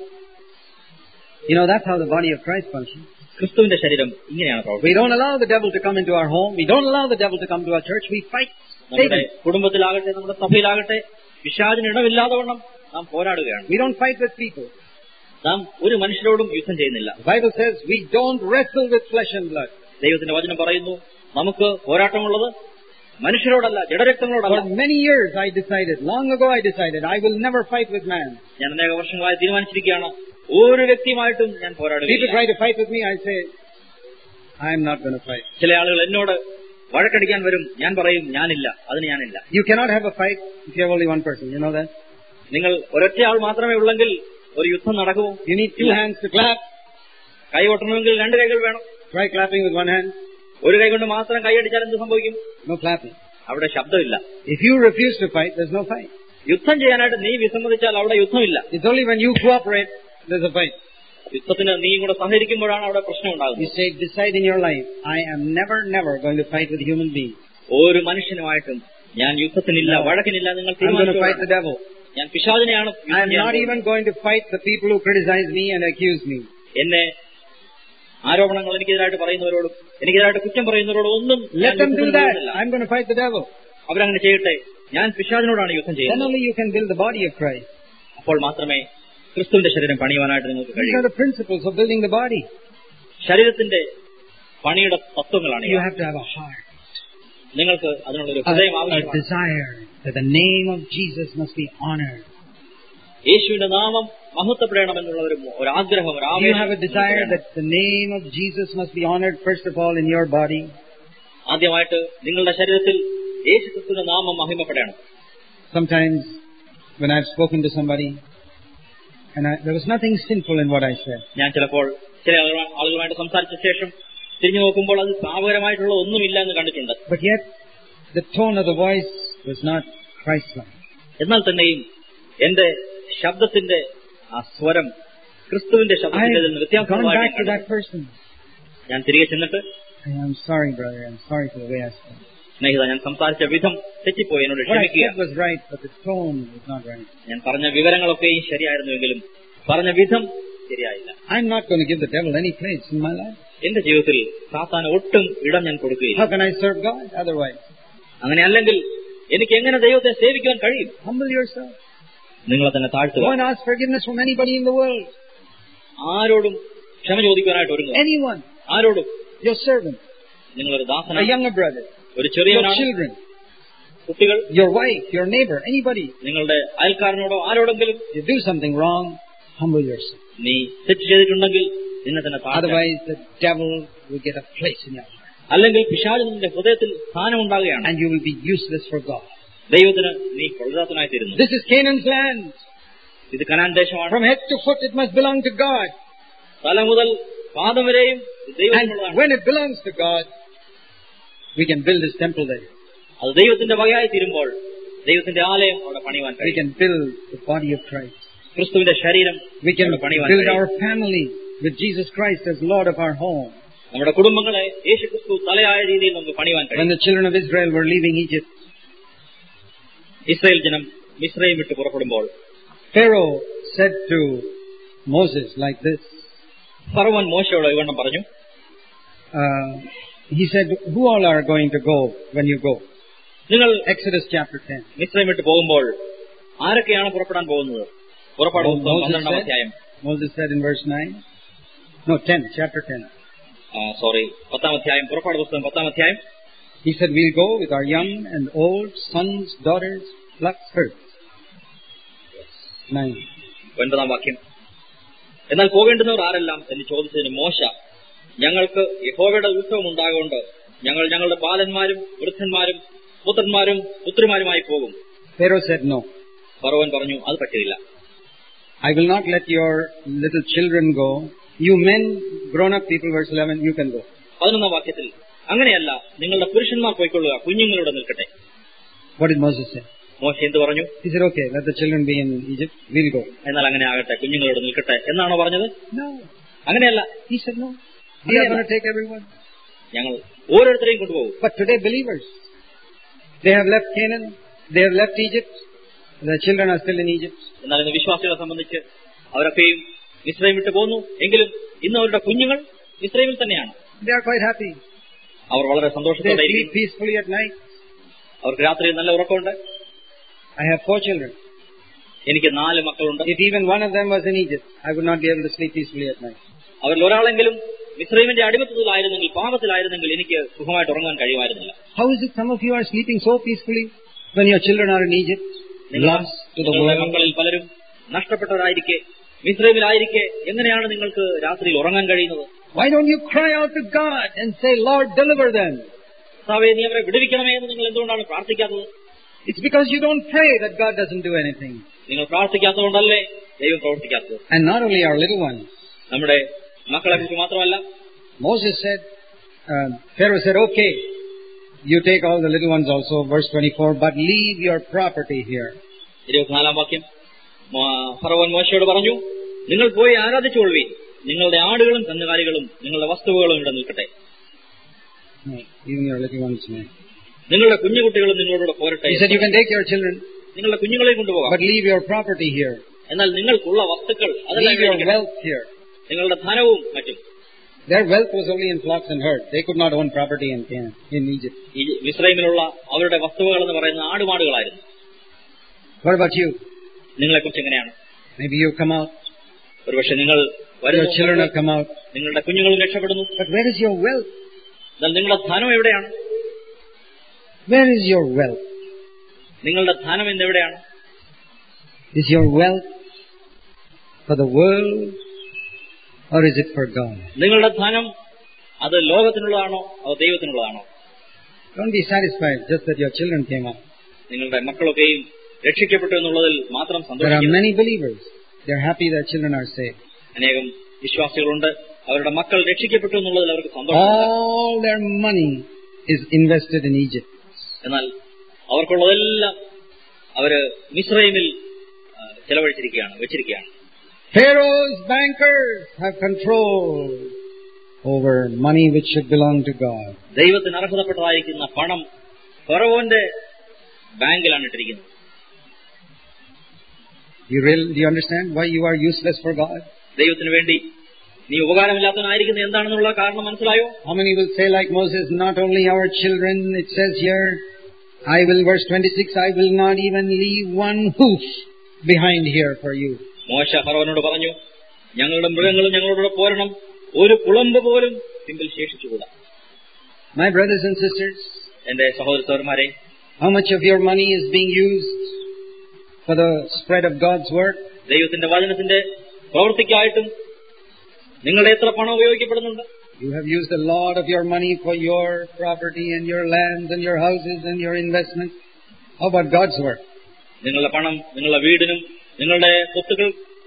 You know, that's how the body of Christ functions. ക്രിസ്തുവിന്റെ ശരീരം ഇങ്ങനെയാണ് പ്രവർത്തിക്കുന്നത്. We don't allow the devil to come into our home. We don't allow the devil to come to our church. We fight. നമ്മുടെ കുടുംബത്തിലാകട്ടെ നമ്മുടെ സഭയിലാകട്ടെ പിശാചിന് ഇടമില്ലാതെ വണ്ണം നാം പോരാടുകയാണ്. We don't fight with people. നാം ഒരു മനുഷ്യരോടും യുദ്ധം ചെയ്യുന്നില്ല. The Bible says we don't wrestle with flesh and blood. ദൈവത്തിന്റെ വചനം പറയുന്നു നമുക്ക് പോരാട്ടമുള്ളത് മനുഷ്യരോടല്ല, ജഡരക്തങ്ങളോടല്ല. For many years I decided, long ago I decided, I will never fight with man. ഞാൻ അനേക വർഷങ്ങളായി തീരുമാനിച്ചിരിക്കുകയാണ് ഒരു വ്യക്തിയുമായിട്ടും ഞാൻ പോരാടുകയില്ല. People try to fight with me, I say, I am not going to fight. ചില ആളുകൾ എന്നോട് വഴക്കടിക്കാൻ വരും, ഞാൻ പറയും ഞാനില്ല, അതിന് ഞാനില്ല. You cannot have a fight if you have only one person, you know that? നിങ്ങൾ ഒരൊറ്റ ആൾ മാത്രമേ ഉള്ളെങ്കിൽ ഒരു യുദ്ധം നടക്കുമോ? You need two hands to clap. കൈ കൊട്ടണമെങ്കിൽ രണ്ട് കൈകൾ വേണം. Try clapping with one hand. ഒരു കൈ കൊണ്ട് മാത്രം കൈയടിച്ചാൽ എന്ത് സംഭവിക്കും? No clapping. അവിടെ ശബ്ദമില്ല. If you refuse to fight, there's no fight. യുദ്ധം ചെയ്യാനായിട്ട് നീ വിസമ്മതിച്ചാൽ അവിടെ യുദ്ധമില്ല. It's only when you cooperate there's a fight. യുദ്ധത്തിന് നീ കൂടെ സഹകരിക്കുമ്പോഴാണ് അവിടെ പ്രശ്നം You ഉണ്ടാകുന്നത്. say, decide in your life, I am never, never going to fight with human beings. ഒരു മനുഷ്യനുമായിട്ടും ഞാൻ യുദ്ധത്തിനില്ല, വഴക്കിനില്ല. നിങ്ങൾ I'm going to fight the devil. ഞാൻ പിശാചിനെയാണ്. I am not even going to fight the people who criticize me and accuse me. എന്നെ ആരോപണങ്ങൾ എനിക്കെതിരായിട്ട് പറയുന്നവരോടും എനിക്കെതിരായിട്ട് കുറ്റം പറയുന്നവരോടും ഒന്നും Let them do that. I'm going to fight the devil. അവരങ്ങനെ ചെയ്യട്ടെ. ഞാൻ പിശാചിനോടാണ് യുദ്ധം Then ചെയ്യുന്നത്. only you can build the body of Christ. അപ്പോൾ മാത്രമേ ക്രിസ്തുവിന്റെ ശരീരം പണിയുവാനായിട്ട് നിങ്ങൾക്ക് These are കഴിയൂ. the principles of building the body. ശരീരത്തിന്റെ പണിയുടെ തത്വങ്ങളാണ് You ഇവ. have to have a heart, നിങ്ങൾക്ക് അതിനുള്ളൊരു a, ഹൃദയം a ആവശ്യമാണ്. desire that the name of Jesus must be honored. യേശുവിന്റെ നാമം മഹത്വപ്പെടണമെന്നുള്ള ഒരു ഒരു ആഗ്രഹം, ഒരു Do you have a desire ആവേശം. that the name of Jesus must be honored first of all in your body? ആദ്യമായിട്ട് നിങ്ങളുടെ ശരീരത്തിൽ യേശുക്രിസ്തുവിന്റെ നാമം മഹിമപ്പെടണം. Sometimes when I've spoken to somebody and I, there was nothing sinful in what I said, ഞാൻ ചിലപ്പോൾ ചില ആളുകൾ- ആളുകളുമായിട്ട് സംസാരിച്ച ശേഷം തിരിഞ്ഞു നോക്കുമ്പോൾ അത് പാപകരമായിട്ടുള്ള ഒന്നുമില്ല എന്ന് കണ്ടിട്ടുണ്ട്. but yet the tone of the voice was not Christ-like. എന്നാൽ തന്നെയും എന്റെ ശബ്ദത്തിന്റെ ആ സ്വരം ക്രിസ്തുവിന്റെ ശബ്ദത്തിന്റെ I've gone വ്യത്യാസമായിട്ട് back to that person. ഞാൻ തിരികെ ചെന്നിട്ട് I'm sorry, brother. I'm sorry for the way I spoke. സ്നേഹിത, ഞാൻ സംസാരിച്ച വിധം തെറ്റിപ്പോയി, എന്നോട് What I ക്ഷമിക്കുക. said was right, but the tone was not right. ഞാൻ പറഞ്ഞ വിവരങ്ങളൊക്കെയും ശരിയായിരുന്നുവെങ്കിലും പറഞ്ഞ വിധം ശരിയായില്ല. I'm not going to give the devil any place in my life. എന്റെ ജീവിതത്തിൽ സാത്താൻ ഒട്ടും ഇടം ഞാൻ കൊടുക്കുകയില്ല. How can I serve God otherwise? അങ്ങനെ അല്ലെങ്കിൽ എനിക്ക് എങ്ങനെ ദൈവത്തെ സേവിക്കുവാൻ കഴിയും? Humble yourself. നിങ്ങളെ തന്നെ താഴ്ത്തുക. Go and ask forgiveness from anybody in the world. ആരോടും ക്ഷമ ചോദിക്കുവാനായിട്ട് ഒരുങ്ങുക. Anyone. ആരോടും. Your servant. നിങ്ങളൊരു A ദാസനാണ്, younger brother. ഒരു Your ചെറിയവനാണ്, children. കുട്ടികൾ, Your wife. Your neighbor. Anybody. നിങ്ങളുടെ അയൽക്കാരനോടോ ആരോടെങ്കിലും You do something wrong, humble yourself. നീ തെറ്റ് ചെയ്തിട്ടുണ്ടെങ്കിൽ നിന്നെ തന്നെ താഴ്ത്തുക. Otherwise, the devil will get a place in your heart. അല്ലെങ്കിൽ പിശാച് നിന്റെ ഹൃദയത്തിൽ സ്ഥാനം ഉണ്ടാകുകയാണ്. And you will be useless for God. ദൈവത്തിന് നീ കൊള്ളാത്തനായി തീരുന്നു. This is Canaan's land. ഇത് കനാൻ ദേശമാണ്. From head to foot it must belong to God. തല മുതൽ പാദം വരെയും And ദൈവത്തിനുള്ളതാണ്. when it belongs to God, we can build His temple there. അത് ദൈവത്തിന്റെ വകയായി തീരുമ്പോൾ ദൈവത്തിന്റെ ആലയം അവിടെ പണിയുവാൻ We കഴിയും. can build the body of Christ. ക്രിസ്തുവിന്റെ ശരീരം We can അവിടെ പണിയുവാൻ build കഴിയും. our family with Jesus Christ as Lord of our home. നമ്മുടെ കുടുംബങ്ങളെ യേശു ക്രിസ്തു തലയായ രീതിയിൽ നമുക്ക് പണിയുവാൻ When കഴിയും. the children of Israel were leaving Egypt, Israel ജനം മിസ്രയീം വിട്ട് പുറപ്പെടുമ്പോൾ Pharaoh said to Moses like this. ഫറവോൻ മോശയോട് ഇവണ്ണം പറഞ്ഞു, Uh, he said, who all are going to go when you go? നിങ്ങൾ Exodus chapter ten. മിസ്രയീം വിട്ട് പോകുമ്പോൾ ആരൊക്കെയാണ് പുറപ്പെടാൻ പോകുന്നത്? പുറപ്പാട് പുസ്തകം Moses പന്ത്രണ്ടാം said, അധ്യായം Moses said in verse nine. No, ten, chapter ten. Sorry പത്താം അധ്യായം, പുറപ്പാട് പുസ്തകം പത്താം അധ്യായം. He said, we'll go with our young and old, sons, daughters, flocks, herds. Nine. ഒൻപതാം വാക്യം. എന്നാൽ പോകേണ്ടുന്നവർ ആരെല്ലാം എന്ന് ചോദിച്ചതിന് മോശ, ഞങ്ങൾക്ക് യഹോവയുടെ ഉത്സവം ഉണ്ടാകൊണ്ട് ഞങ്ങൾ ഞങ്ങളുടെ ബാലന്മാരും വൃദ്ധന്മാരും പുത്രന്മാരും പുത്രിമാരുമായി പോകും. Pharaoh said, no. ഫറവോൻ പറഞ്ഞു, അത് പറ്റില്ല. I will not let your little children go. You men, grown-up people, verse eleven, you can go. പതിനൊന്നാം വാക്യത്തിൽ, അങ്ങനെയല്ല, നിങ്ങളുടെ പുരുഷന്മാർ പോയിക്കൊള്ളുക, കുഞ്ഞുങ്ങളിവിടെ നിൽക്കട്ടെ. What did Moses say? മോശ എന്ത് പറഞ്ഞു? He said, okay, let the children be in Egypt. We'll go. എന്നാൽ അങ്ങനെ ആകട്ടെ, കുഞ്ഞുങ്ങളിവിടെ നിൽക്കട്ടെ എന്നാണോ പറഞ്ഞത്? No. അങ്ങനെയല്ല. He said, no. We are going to take everyone. ഞങ്ങൾ ഓരോരുത്തരെയും കൊണ്ടുപോകും. But today believers, they have left Canaan, they have left Egypt, their children are still in Egypt. എന്നാൽ ഇന്ന് വിശ്വാസികളെ സംബന്ധിച്ച് അവരൊക്കെയും മിസ്രയീം വിട്ട് പോന്നു. എങ്കിലും ഇന്ന് അവരുടെ കുഞ്ഞുങ്ങൾ മിസ്രയീമിൽ തന്നെയാണ്. They are quite happy. അവർ വളരെ They സന്തോഷത്തോടെ sleep ഇരിക്കും. peacefully at night. അവർക്ക് രാത്രി നല്ല ഉറക്കമുണ്ട്. I have four children. എനിക്ക് നാല് മക്കളുണ്ട്. If even one of them was in Egypt, I would not be able to sleep peacefully at night. അവരിൽ ഒരാളെങ്കിലും മിസ്രയീമിന്റെ അടിമത്തത്തിലായിരുന്നെങ്കിൽ, പാപത്തിലായിരുന്നെങ്കിൽ എനിക്ക് സുഖമായിട്ട് ഉറങ്ങാൻ കഴിയുമായിരുന്നില്ല. How is it some of you are sleeping so peacefully when your children are in Egypt, lost to the നിങ്ങളുടെ world? മക്കളിൽ പലരും നഷ്ടപ്പെട്ടവരായിരിക്കെ, മിസ്രയീമിലായിരിക്കെ എങ്ങനെയാണ് നിങ്ങൾക്ക് രാത്രിയിൽ ഉറങ്ങാൻ കഴിയുന്നത്? Why don't you cry out to God and say, Lord, deliver them? കർത്താവേ, നീ അവരെ വിടുവിക്കണമേ എന്ന് നിങ്ങൾ എന്തുകൊണ്ടാണ് പ്രാർത്ഥിക്കാത്തത്? It's because you don't pray that God doesn't do anything. നിങ്ങൾ പ്രാർത്ഥിക്കാത്തതുകൊണ്ടല്ലേ ദൈവം പ്രവർത്തിക്കാത്തത്? And not only our little ones. നമ്മുടെ മക്കളെ കുറിച്ച് മാത്രമല്ല, Moses said, uh, Pharaoh said, okay, you take all the little ones also, verse twenty-four, but leave your property here. ഇരുപത്തിനാലാം വാക്യം, ഫറവോൻ മോശയോട് പറഞ്ഞു, നിങ്ങൾ പോയി ആരാധിച്ചുകൊള്ളുവീൻ, നിങ്ങളുടെ ആടുകളും കന്നുകാലികളും നിങ്ങളുടെ വസ്തുവകളും ഇവിടെ നിൽക്കട്ടെ. No, even your little ones may. നിങ്ങളുടെ കുഞ്ഞുകുട്ടികളും നിങ്ങളോട് പോരട്ടെ. He said, you can take your children, നിങ്ങളുടെ കുഞ്ഞുങ്ങളെ കൊണ്ടുപോകാം. but leave your property here. എന്നാൽ നിങ്ങൾക്കുള്ള വസ്തുക്കൾ അതെല്ലാം Leave ഇവിടെ your ഇരിക്കട്ടെ. wealth here. നിങ്ങളുടെ ധനവും മറ്റും. Their wealth was only in flocks and herds. They could not own property in Canaan, in Egypt. ഈ മിസ്രയീമിലുള്ള അവരുടെ വസ്തുവകൾ എന്ന് പറയുന്ന ആടുമാടുകളായിരുന്നു. What about you? നിങ്ങളെക്കുറിച്ച് എങ്ങനെയാണ്? Maybe you come out, ഒരുപക്ഷെ നിങ്ങൾ your children വരുന്നു, have come out. നിങ്ങളുടെ കുഞ്ഞുങ്ങളും രക്ഷപ്പെടുന്നു. But where is your wealth? എന്നാൽ നിങ്ങളുടെ ധനം എവിടെയാണ്? Where is your wealth? നിങ്ങളുടെ ധനം എന്നെവിടെയാണ്? Is your wealth for the world or is it for God? നിങ്ങളുടെ ധനം അത് ലോകത്തിനുള്ളതാണോ അതോ ദൈവത്തിനുള്ളതാണോ? Don't be satisfied just that your children came out. നിങ്ങളുടെ മക്കളൊക്കെയും രക്ഷിക്കപ്പെട്ടു എന്നുള്ളതിൽ മാത്രം There are സന്തോഷിക്കുന്നു. many believers. They are happy their children are saved. അനേകം വിശ്വാസികളുണ്ട്, അവരുടെ മക്കൾ രക്ഷിക്കപ്പെട്ടു എന്നുള്ളതിൽ അവർക്ക് സന്തോഷമുണ്ട്. All their money is invested in Egypt. എന്നാൽ അവർക്കുള്ളതെല്ലാം അവര് മിസ്രയീമിൽ ചെലവഴിച്ചിരിക്കുകയാണ്, വെച്ചിരിക്കുകയാണ്. Pharaoh's bankers have control over money which should belong to God. ദൈവത്തിന് അർഹതപ്പെട്ടതായിരിക്കുന്ന പണം ഫറവോന്റെ ബാങ്കിലാണ് ഇട്ടിരിക്കുന്നത്. You really, do you understand why you are useless for God? ദൈവത്തിന് വേണ്ടി നീ ഉപകാരമില്ലാത്തവനായിരിക്കുന്നത് എന്താണെന്നുള്ള കാരണം മനസ്സിലായോ? How many will say like Moses, not only our children, it says here, I will, verse twenty-six, I will not even leave one hoof behind here for you. മോശ ഫറവോനോട് പറഞ്ഞു, ഞങ്ങളുടെ മൃഗങ്ങളും ഞങ്ങളോട് പോരണം, ഒരു കുളമ്പ് പോലും പിമ്പിൽ ശേഷിച്ചുകൂടാ. My brothers and sisters, എന്റെ സഹോദരന്മാരെ, how much of your money is being used for the spread of God's word? ദൈവത്തിന്റെ വചനത്തിന്റെ പ്രവൃത്തിക്കായിട്ടും നിങ്ങളുടെ എത്ര പണം ഉപയോഗിക്കപ്പെടുന്നുണ്ട്? You have used a lot of your money for your property and your lands and your houses and your investments. How about God's work? നിങ്ങളുടെ പണം നിങ്ങളുടെ വീടിനും നിങ്ങളുടെ സ്വത്തുക്കൾ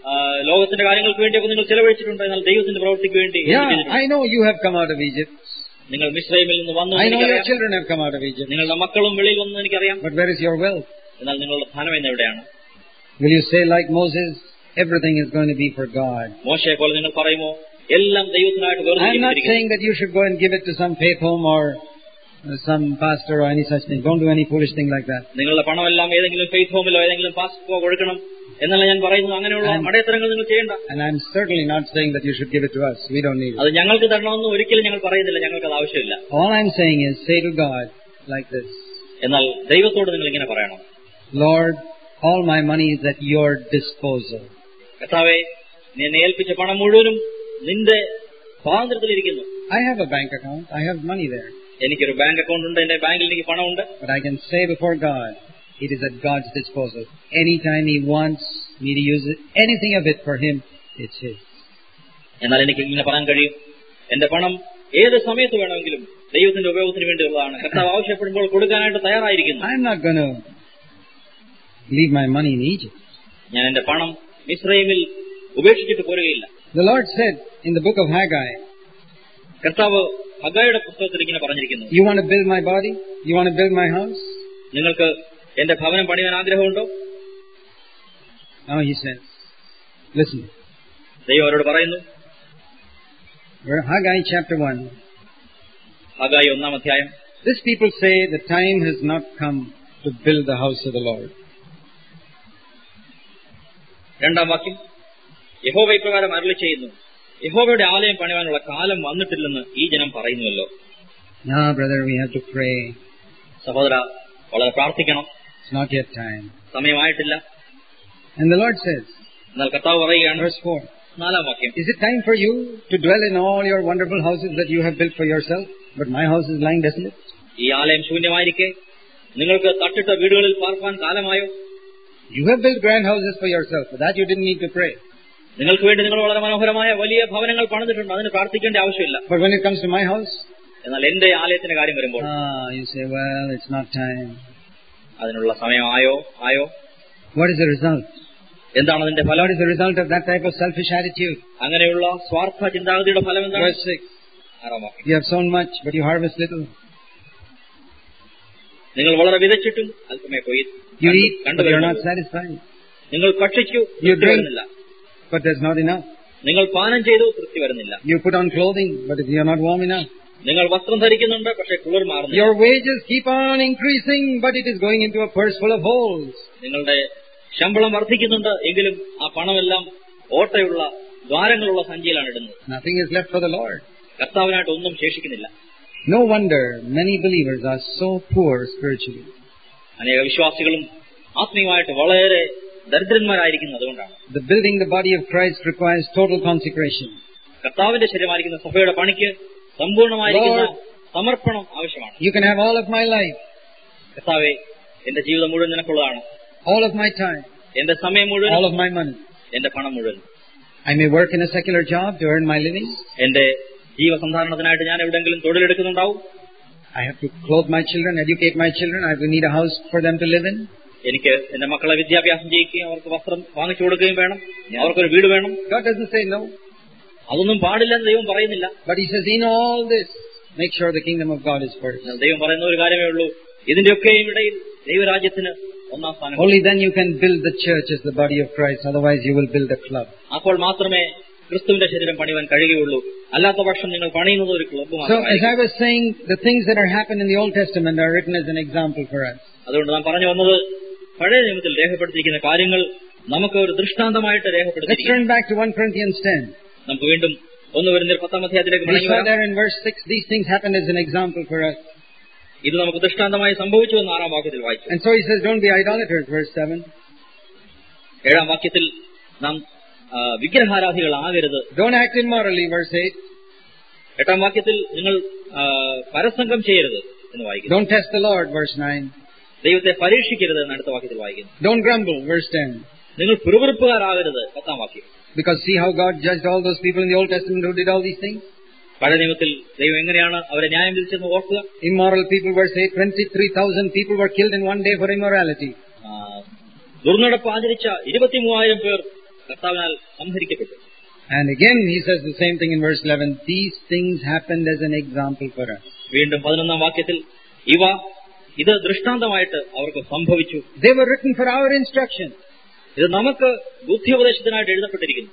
ലോകത്തിന്റെ കാര്യങ്ങൾക്ക് വേണ്ടിയൊക്കെ നിങ്ങൾ ചെലവഴിച്ചിട്ടുണ്ട്. എന്നാൽ ദൈവത്തിന്റെ പ്രവൃത്തിക്ക് വേണ്ടി I know you have come out of Egypt. നിങ്ങൾ മിസ്രൈമിൽ നിന്ന് വന്നു. I know your children have come out of Egypt. നിങ്ങളുടെ മക്കളും വെളിയിൽ വന്നു എനിക്കറിയാം. But where is your wealth? എന്നാൽ നിങ്ങളുടെ ധനം എന്ന് എവിടെയാണ്? Will you say like Moses, everything is going to be for God? മോശയെ പോലെ നിങ്ങൾ പറയുമോ എല്ലാം ദൈവത്തിനായിട്ട് വെറുതെ? I'm not saying that you should go and give it to some faith home or some pastor or any such thing. Don't do any foolish thing like that. നിങ്ങളുടെ പണമെല്ലാം ഏതെങ്കിലും faith ഹോമിലോ ഏതെങ്കിലും പാസ്റ്റർക്കോ കൊടുക്കണം എന്നല്ല ഞാൻ പറയുന്നത്. അങ്ങനെയുള്ള മടയത്തരങ്ങൾ നിങ്ങൾ ചെയ്യേണ്ട. And I'm certainly not saying that you should give it to us. We don't need it. അത് ഞങ്ങൾക്ക് തരണമെന്ന് ഒരിക്കലും ഞങ്ങൾ പറയുന്നില്ല. ഞങ്ങൾക്ക് അത് ആവശ്യമില്ല. All I'm saying is say to God like this. എന്നാൽ ദൈവത്തോട് നിങ്ങൾ ഇങ്ങനെ പറയണം, Lord, all my money is at your disposal. കർത്താവേ, നീ എന്നെ ഏൽപ്പിച്ച പണം മുഴുവനും നിന്റെ സ്വാതന്ത്ര്യത്തിലിരിക്കുന്നു. I have a bank account. I have money there. എനിക്കൊരു ബാങ്ക് അക്കൗണ്ട് ഉണ്ട്. എന്റെ ബാങ്കിൽ എനിക്ക് പണമുണ്ട്. But I can say before God, it is at God's disposal. Anytime He wants me to use it, anything of it for Him, it's His. എന്നാൽ എനിക്ക് ഇങ്ങനെ പറയാൻ കഴിയും, എന്റെ പണം ഏത് സമയത്ത് വേണമെങ്കിലും ദൈവത്തിന്റെ ഉപയോഗത്തിന് വേണ്ടിയുള്ളതാണ്. കർത്താവ് ആവശ്യപ്പെടുമ്പോൾ കൊടുക്കാനായിട്ട് തയ്യാറായിരിക്കുന്നു. I'm not going to leave my money in Egypt. ഞാൻ എന്റെ പണം മിസ്രൈമിൽ ഉപേക്ഷിച്ചിട്ട് പോരുകയില്ല. The Lord said in the book of Haggai, കർത്താവ് ഹഗ്ഗായിയുടെ പുസ്തകത്തിൽ ഇങ്ങനെ പറഞ്ഞിരിക്കുന്നു, You want to build my body? You want to build my house? നിങ്ങൾക്ക് എന്റെ ഭവനം പണിയാൻ ആഗ്രഹമുണ്ടോ? Now He says, listen. ദൈവം അവരോട് പറയുന്നു, Haggai chapter one. ഹഗ്ഗായി ഒന്നാം അധ്യായം. This people say the time has not come to build the house of the Lord. രണ്ടാം വാക്യം, യഹോവ ഇപ്രകാരം അരുളി ചെയ്യുന്നു, യഹോവയുടെ ആലയം പണിയാനുള്ള കാലം വന്നിട്ടില്ലെന്ന് ഈ ജനം പറയുന്നുവല്ലോ. Now, brother, we have to pray. സഹോദര, വളരെ പ്രാർത്ഥിക്കണം. It's not yet time. സമയമായിട്ടില്ല. And the Lord says, എന്നാൽ കർത്താവ് പറയുകയാണ്, verse four, നാലാം വാക്യം, Is it time for you to dwell in all your wonderful houses that you have built for yourself, but my house is lying desolate? ഈ ആലയം ശൂന്യമായിരിക്കെ നിങ്ങൾക്ക് തട്ടിട്ട വീടുകളിൽ പാർപ്പാൻ കാലമായോ? You have built grand houses for yourself. For that you didn't need to pray. നിങ്ങൾക്ക് വേണ്ടി നിങ്ങൾ വളരെ മനോഹരമായ വലിയ ഭവനങ്ങൾ പണിതിട്ടുണ്ട്. അതിന് പ്രാർത്ഥിക്കേണ്ട ആവശ്യമില്ല. But when it comes to my house, എന്നാൽ എന്റെ ആലയത്തിന്റെ കാര്യം വരുമ്പോൾ, ah, you say, well, it's not time. അതിനുള്ള സമയമായോ ആയോ? What is the result? എന്താണ് അതിന്റെ ഫലം? What is the result of that type of selfish attitude? അങ്ങനെയുള്ള സ്വാർത്ഥ ചിന്താഗതിയുടെ ഫലം എന്താണ്? Verse six. ആറാം വാക്യം, You have sown much, but you harvest little. നിങ്ങൾ വളരെ വിതച്ചിട്ടും അല്പമേ കൊയ്തു. You eat, but you are not satisfied. നിങ്ങൾ ഭക്ഷിച്ചു, You തൃപ്തി drink, വരുന്നില്ല. but there's not enough. നിങ്ങൾ പാനം ചെയ്തു, തൃപ്തി വരുന്നില്ല. You put on clothing, but you are not warm enough. നിങ്ങൾ വസ്ത്രം ധരിക്കുന്നുണ്ട്, പക്ഷെ കുളിർ മാറുന്നില്ല. Your wages keep on increasing, but it is going into a purse full of holes. നിങ്ങളുടെ ശമ്പളം വർദ്ധിക്കുന്നുണ്ട്, എങ്കിലും ആ പണമെല്ലാം ഓട്ടയുള്ള ദ്വാരങ്ങളുള്ള സഞ്ചിയിലാണ് ഇടുന്നത്. Nothing is left for the Lord. കർത്താവിനായിട്ട് ഒന്നും ശേഷിക്കുന്നില്ല. No wonder many believers are so poor spiritually. അനേക വിശ്വാസികളും ആത്മീയമായിട്ട് വളരെ ദരിദ്രന്മാരായിരിക്കുന്നത് അതുകൊണ്ടാണ്. The building the body of Christ requires total consecration. കർത്താവിന്റെ ശരീരമായിരിക്കുന്ന സഭയുടെ പണിക്ക് സമ്പൂർണമായിരിക്കുന്ന സമർപ്പണം ആവശ്യമാണ്. You can have all of my life, കർത്താവേ, എന്റെ ജീവിതം മുഴുവൻ നിനക്കുള്ളതാണ്. all of my time, എന്റെ സമയം മുഴുവൻ, all of my money. എന്റെ പണം മുഴുവൻ. I may work in a secular job to earn my living. എന്റെ ജീവസന്ധാരണത്തിനായിട്ട് ഞാൻ എവിടെയെങ്കിലും തൊഴിലെടുക്കുന്നുണ്ടാവും. I have to clothe my children, educate my children. I will need a house for them to live in. എനിക്ക് എന്റെ മക്കളെ വിദ്യാഭ്യാസം ചെയ്യിക്കുകയും അവർക്ക് വസ്ത്രം വാങ്ങിച്ചു കൊടുക്കുകയും വേണം. അവർക്കൊരു വീട് വേണം. God doesn't say no. അതൊന്നും പാടില്ലെന്ന് ദൈവം പറയുന്നില്ല. But He says, in all this, make sure the kingdom of God is first. ദൈവം പറയുന്ന ഒരു കാര്യമേ ഉള്ളൂ, ഇതിന്റെയൊക്കെയും ഇടയിൽ ദൈവരാജ്യത്തിന് ഒന്നാം സ്ഥാനം. Only then you can build the church as the body of Christ. Otherwise, you will build a club. അപ്പോൾ മാത്രമേ ക്രിസ്തുവിന്റെ ശരീരം പണിയുവാൻ കഴിയുകയുള്ളൂ. അല്ലാത്ത പക്ഷം നിങ്ങൾ പണിയുന്നത് ഒരു ക്ലബ്ബ് So, as മാത്രമായിരിക്കും. I was saying, the things that are happened in the Old Testament are written as an example for us. അതുകൊണ്ട് നാം പറഞ്ഞു വന്നത്, പഴയ നിയമത്തിൽ രേഖപ്പെടുത്തിയിരിക്കുന്ന കാര്യങ്ങൾ നമുക്ക് ഒരു ദൃഷ്ടാന്തമായിട്ട് Let's രേഖപ്പെടുത്തിയിരിക്കുന്നു. turn back to First Corinthians ten. നമുക്ക് വീണ്ടും ഒന്ന് കൊരിന്ത്യർ പത്താം അധ്യായത്തിലേക്ക് We മടങ്ങി saw വരാം. there in verse six, these things happened as an example for us. ഇത് നമുക്ക് ദൃഷ്ടാന്തമായി സംഭവിച്ചു എന്ന് ആറാം വാക്യത്തിൽ വായിച്ചു. And so he says, don't be idolaters, verse seven. ഏഴാം വാക്യത്തിൽ നാം ആ, വിഗ്രഹാരാധികളാകരുത്. Don't act immorally, verse eight. എട്ടാം വാക്യത്തിൽ നിങ്ങൾ ആ, പരസംഗം ചെയ്യരുത് എന്ന് വായിക്കുന്നു. Don't test the Lord, verse nine. ദൈവത്തെ പരീക്ഷിക്കരുത് എന്ന് അടുത്ത വാക്യത്തിൽ വായിക്കുന്നു. Don't grumble, verse ten. നിങ്ങൾ പിറുപിറുപ്പുകാരാകരുത്, പത്താം വാക്യം. Because see how God judged all those people in the Old Testament who did all these things? പഴയ നിയമത്തിൽ ദൈവം എങ്ങനെയാണ് അവരെ ന്യായം വിധിച്ചെന്ന് ഓർക്കുക. Immoral people, verse eight, twenty-three thousand people were killed in one day for immorality. ആ, ദുർനടപ്പ് ആചരിച്ച ഇരുപത്തിമൂവായിരം പേർ കർത്താവിനാൽ സംഹരിക്കപ്പെട്ടു. And again he says the same thing in verse eleven. These things happened as an example for us. വീണ്ടും പതിനൊന്നാം വാക്യത്തിൽ ഇവ ഇത് ദൃഷ്ടാന്തമായിട്ട് അവർക്ക് സംഭവിച്ചു. They were written for our instruction. ഇത് നമുക്ക് ബുദ്ധിയോപദേശത്തിനായിട്ട് എഴുതപ്പെട്ടിരിക്കുന്നു.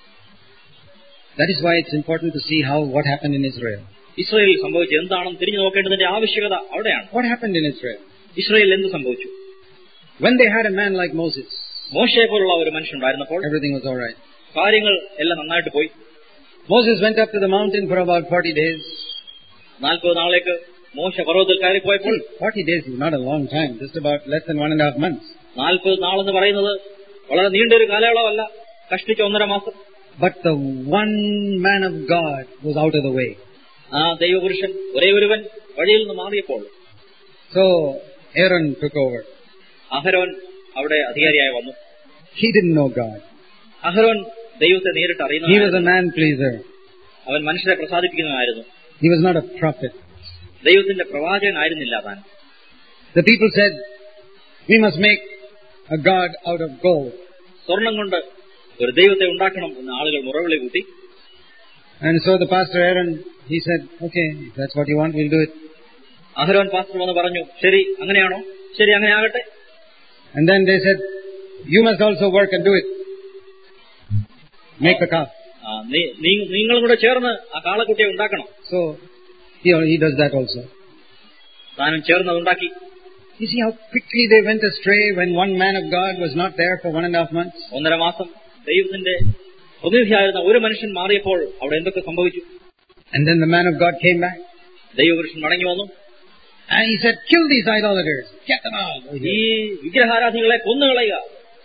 That is why it's important to see how what happened in Israel. ഇസ്രായേലിൽ സംഭവിച്ചത് എന്താണെന്ന് തിരിഞ്ഞു നോക്കേണ്ടതിന്റെ ആവശ്യകത അവിടെയാണ്. What happened in Israel? ഇസ്രായേലിൽ എന്ത് സംഭവിച്ചു? When they had a man like Moses, മോശയെ പോലുള്ള ഒരു മനുഷ്യൻ ഉണ്ടായിരുന്നപ്പോൾ everything was all right. കാര്യങ്ങൾ എല്ലാം നന്നായിട്ട് പോയി. Moses went up to the mountain for about forty days. നാൽപ്പത് നാളേക്ക് മോശ പർവ്വതത്തിൽ കയറിപ്പോയപ്പോൾ forty days is not a long time, just about less than one and a half months. നാൽപ്പത് നാളെന്ന് പറയുന്നത് വളരെ നീണ്ടൊരു കാലയളവല്ല, കഷ്ടിച്ച ഒന്നര മാസം. But the one man of God was out of the way. ആ ദൈവപുരുഷൻ ഒരേ ഒരുവൻ വഴിയിൽ നിന്ന് മാറിയപ്പോൾ So Aaron took over. അഹരോൻ അവിടെ അധികാരിയായി വന്നു. He didn't know God. അഹരോൻ ദൈവത്തെ നേരിട്ട് He was a അറിയുന്ന man pleaser. അവൻ മനുഷ്യരെ പ്രസാദിപ്പിക്കുന്നതായിരുന്നു. He was not a prophet. ദൈവത്തിന്റെ പ്രവാചകനായിരുന്നില്ല താൻ. The people said, we must make a God out of gold. സ്വർണം കൊണ്ട് ഒരു ദൈവത്തെ ഉണ്ടാക്കണം എന്ന് ആളുകൾ മുറവിളി കൂട്ടി. And so the pastor Aaron, he said, okay, if that's what you want, we'll do it. Aaron pastor വന്ന് പറഞ്ഞു, ശരി അങ്ങനെയാണോ, ശരി അങ്ങനെ ആകട്ടെ. And then they said, you must also work and do it. Make the calf. ആ, നീ- നീ- നിങ്ങളും കൂടെ ചേർന്ന് ആ കാളക്കുട്ടിയെ ഉണ്ടാക്കണം. So he, he does that also. താനും ചേർന്ന് അത് ഉണ്ടാക്കി. You see how quickly they went astray when one man of God was not there for one and a half months? ഒന്നര മാസം ദൈവത്തിന്റെ പ്രതിനിധിയായിരുന്ന ഒരു മനുഷ്യൻ മാറിയപ്പോൾ അവിടെ എന്തൊക്കെ സംഭവിച്ചു? And then the man of God came back ദൈവപുരുഷൻ മടങ്ങി വന്നു. and he said, kill these idolaters. Get them out. ഈ വിഗ്രഹാരാധികളെ കൊന്നുകളയുക.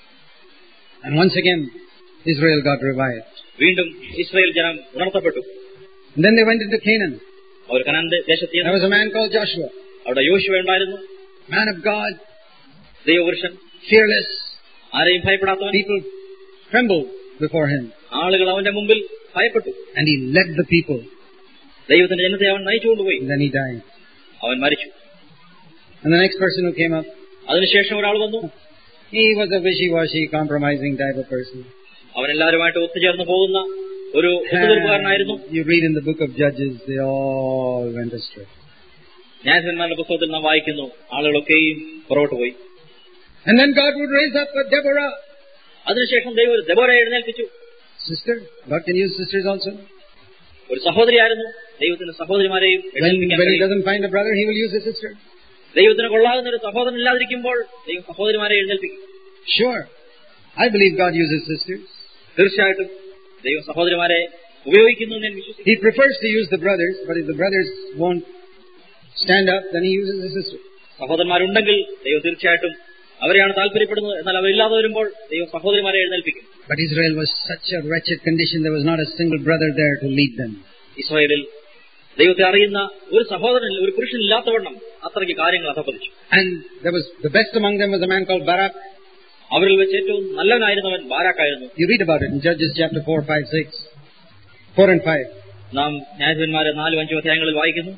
And once again, Israel got revived. വീണ്ടും ഇസ്രായേൽ ജനം ഉണർത്തപ്പെട്ടു. And then they went into Canaan. അവർ കനാന്റെ ദേശത്ത് There was a man called Joshua, അവിടെ യോശുവ ഉണ്ടായിരുന്നു. man of God, ദൈവപുരുഷൻ, fearless. ആരെയും ഭയപ്പെടാത്തവൻ. People trembled before him. ആളുകൾ അവന്റെ മുമ്പിൽ ഭയപ്പെട്ടു. And he led the people. ദൈവത്തിന്റെ ജനത്തെ അവൻ നയിച്ചുകൊണ്ടുപോയി. And then he died. അവൻ മരിച്ചു. And the next person who came up, അതിനുശേഷം ഒരാൾ വന്നു. he was a wishy-washy, compromising type of person. അവൻ എല്ലാവരുമായിട്ട് ഒത്തുചേർന്ന് പോകുന്ന ഒരു ഒത്തുതീർപ്പുകാരനായിരുന്നു. And you read in the book of Judges, they all went astray. ന്യായാധിപന്മാരുടെ പുസ്തകത്തിൽ നാം വായിക്കുന്നു, ആളുകളൊക്കെയും പുറകോട്ട് പോയി. And then God would raise up a Deborah. അതിനുശേഷം ദൈവം ഒരു ദെബോരയെ എഴുന്നേൽപ്പിച്ചു. Sister. God can use sisters also. ഒരു സഹോദരിയായിരുന്നു. ദൈവത്തിന് സഹോദരിമാരെയും When, എഴുന്നേൽപ്പിക്കാൻ when he കഴിയും. doesn't find a brother, he will use a sister. ദൈവത്തിന് കൊള്ളാകുന്ന ഒരു സഹോദരൻ ഇല്ലാതിരിക്കുമ്പോൾ ദൈവം സഹോദരിമാരെ എഴുന്നേൽപ്പിക്കും. Sure. I believe God uses sisters. തീർച്ചയായിട്ടും ദൈവം സഹോദരിമാരെ ഉപയോഗിക്കുന്നു എന്ന് ഞാൻ വിശ്വസിക്കുന്നു. He prefers to use the brothers, but if the brothers won't stand up, then he uses a sister. സഹോദരന്മാരുണ്ടെങ്കിൽ ദൈവം തീർച്ചയായിട്ടും അവരെയാണ് താല്പര്യപ്പെടുന്നത്. എന്നാൽ അവരില്ലാതെ വരുമ്പോൾ ദൈവം സഹോദരിമാരെ എഴുന്നേൽപ്പിക്കും. But Israel was such a wretched condition, there was not a single brother there to lead them. ഇസ്രായേലിൽ ദൈവത്തെ അറിയുന്ന ഒരു സഹോദരൻ, ഒരു പുരുഷൻ ഇല്ലാത്തവണ്ണം അത്രയ്ക്ക് കാര്യങ്ങൾ അധപ്പതിച്ചു. And there was, the best among them was a man called Barak. അവരിൽ വെച്ച് ഏറ്റവും നല്ലവനായിരുന്നവൻ ബാരാക്കായിരുന്നു. You read about it in Judges chapter four, five, six. four and five. നാം ന്യായാധിപന്മാരെ നാലും അഞ്ചും അധ്യായങ്ങളിൽ വായിക്കുന്നു.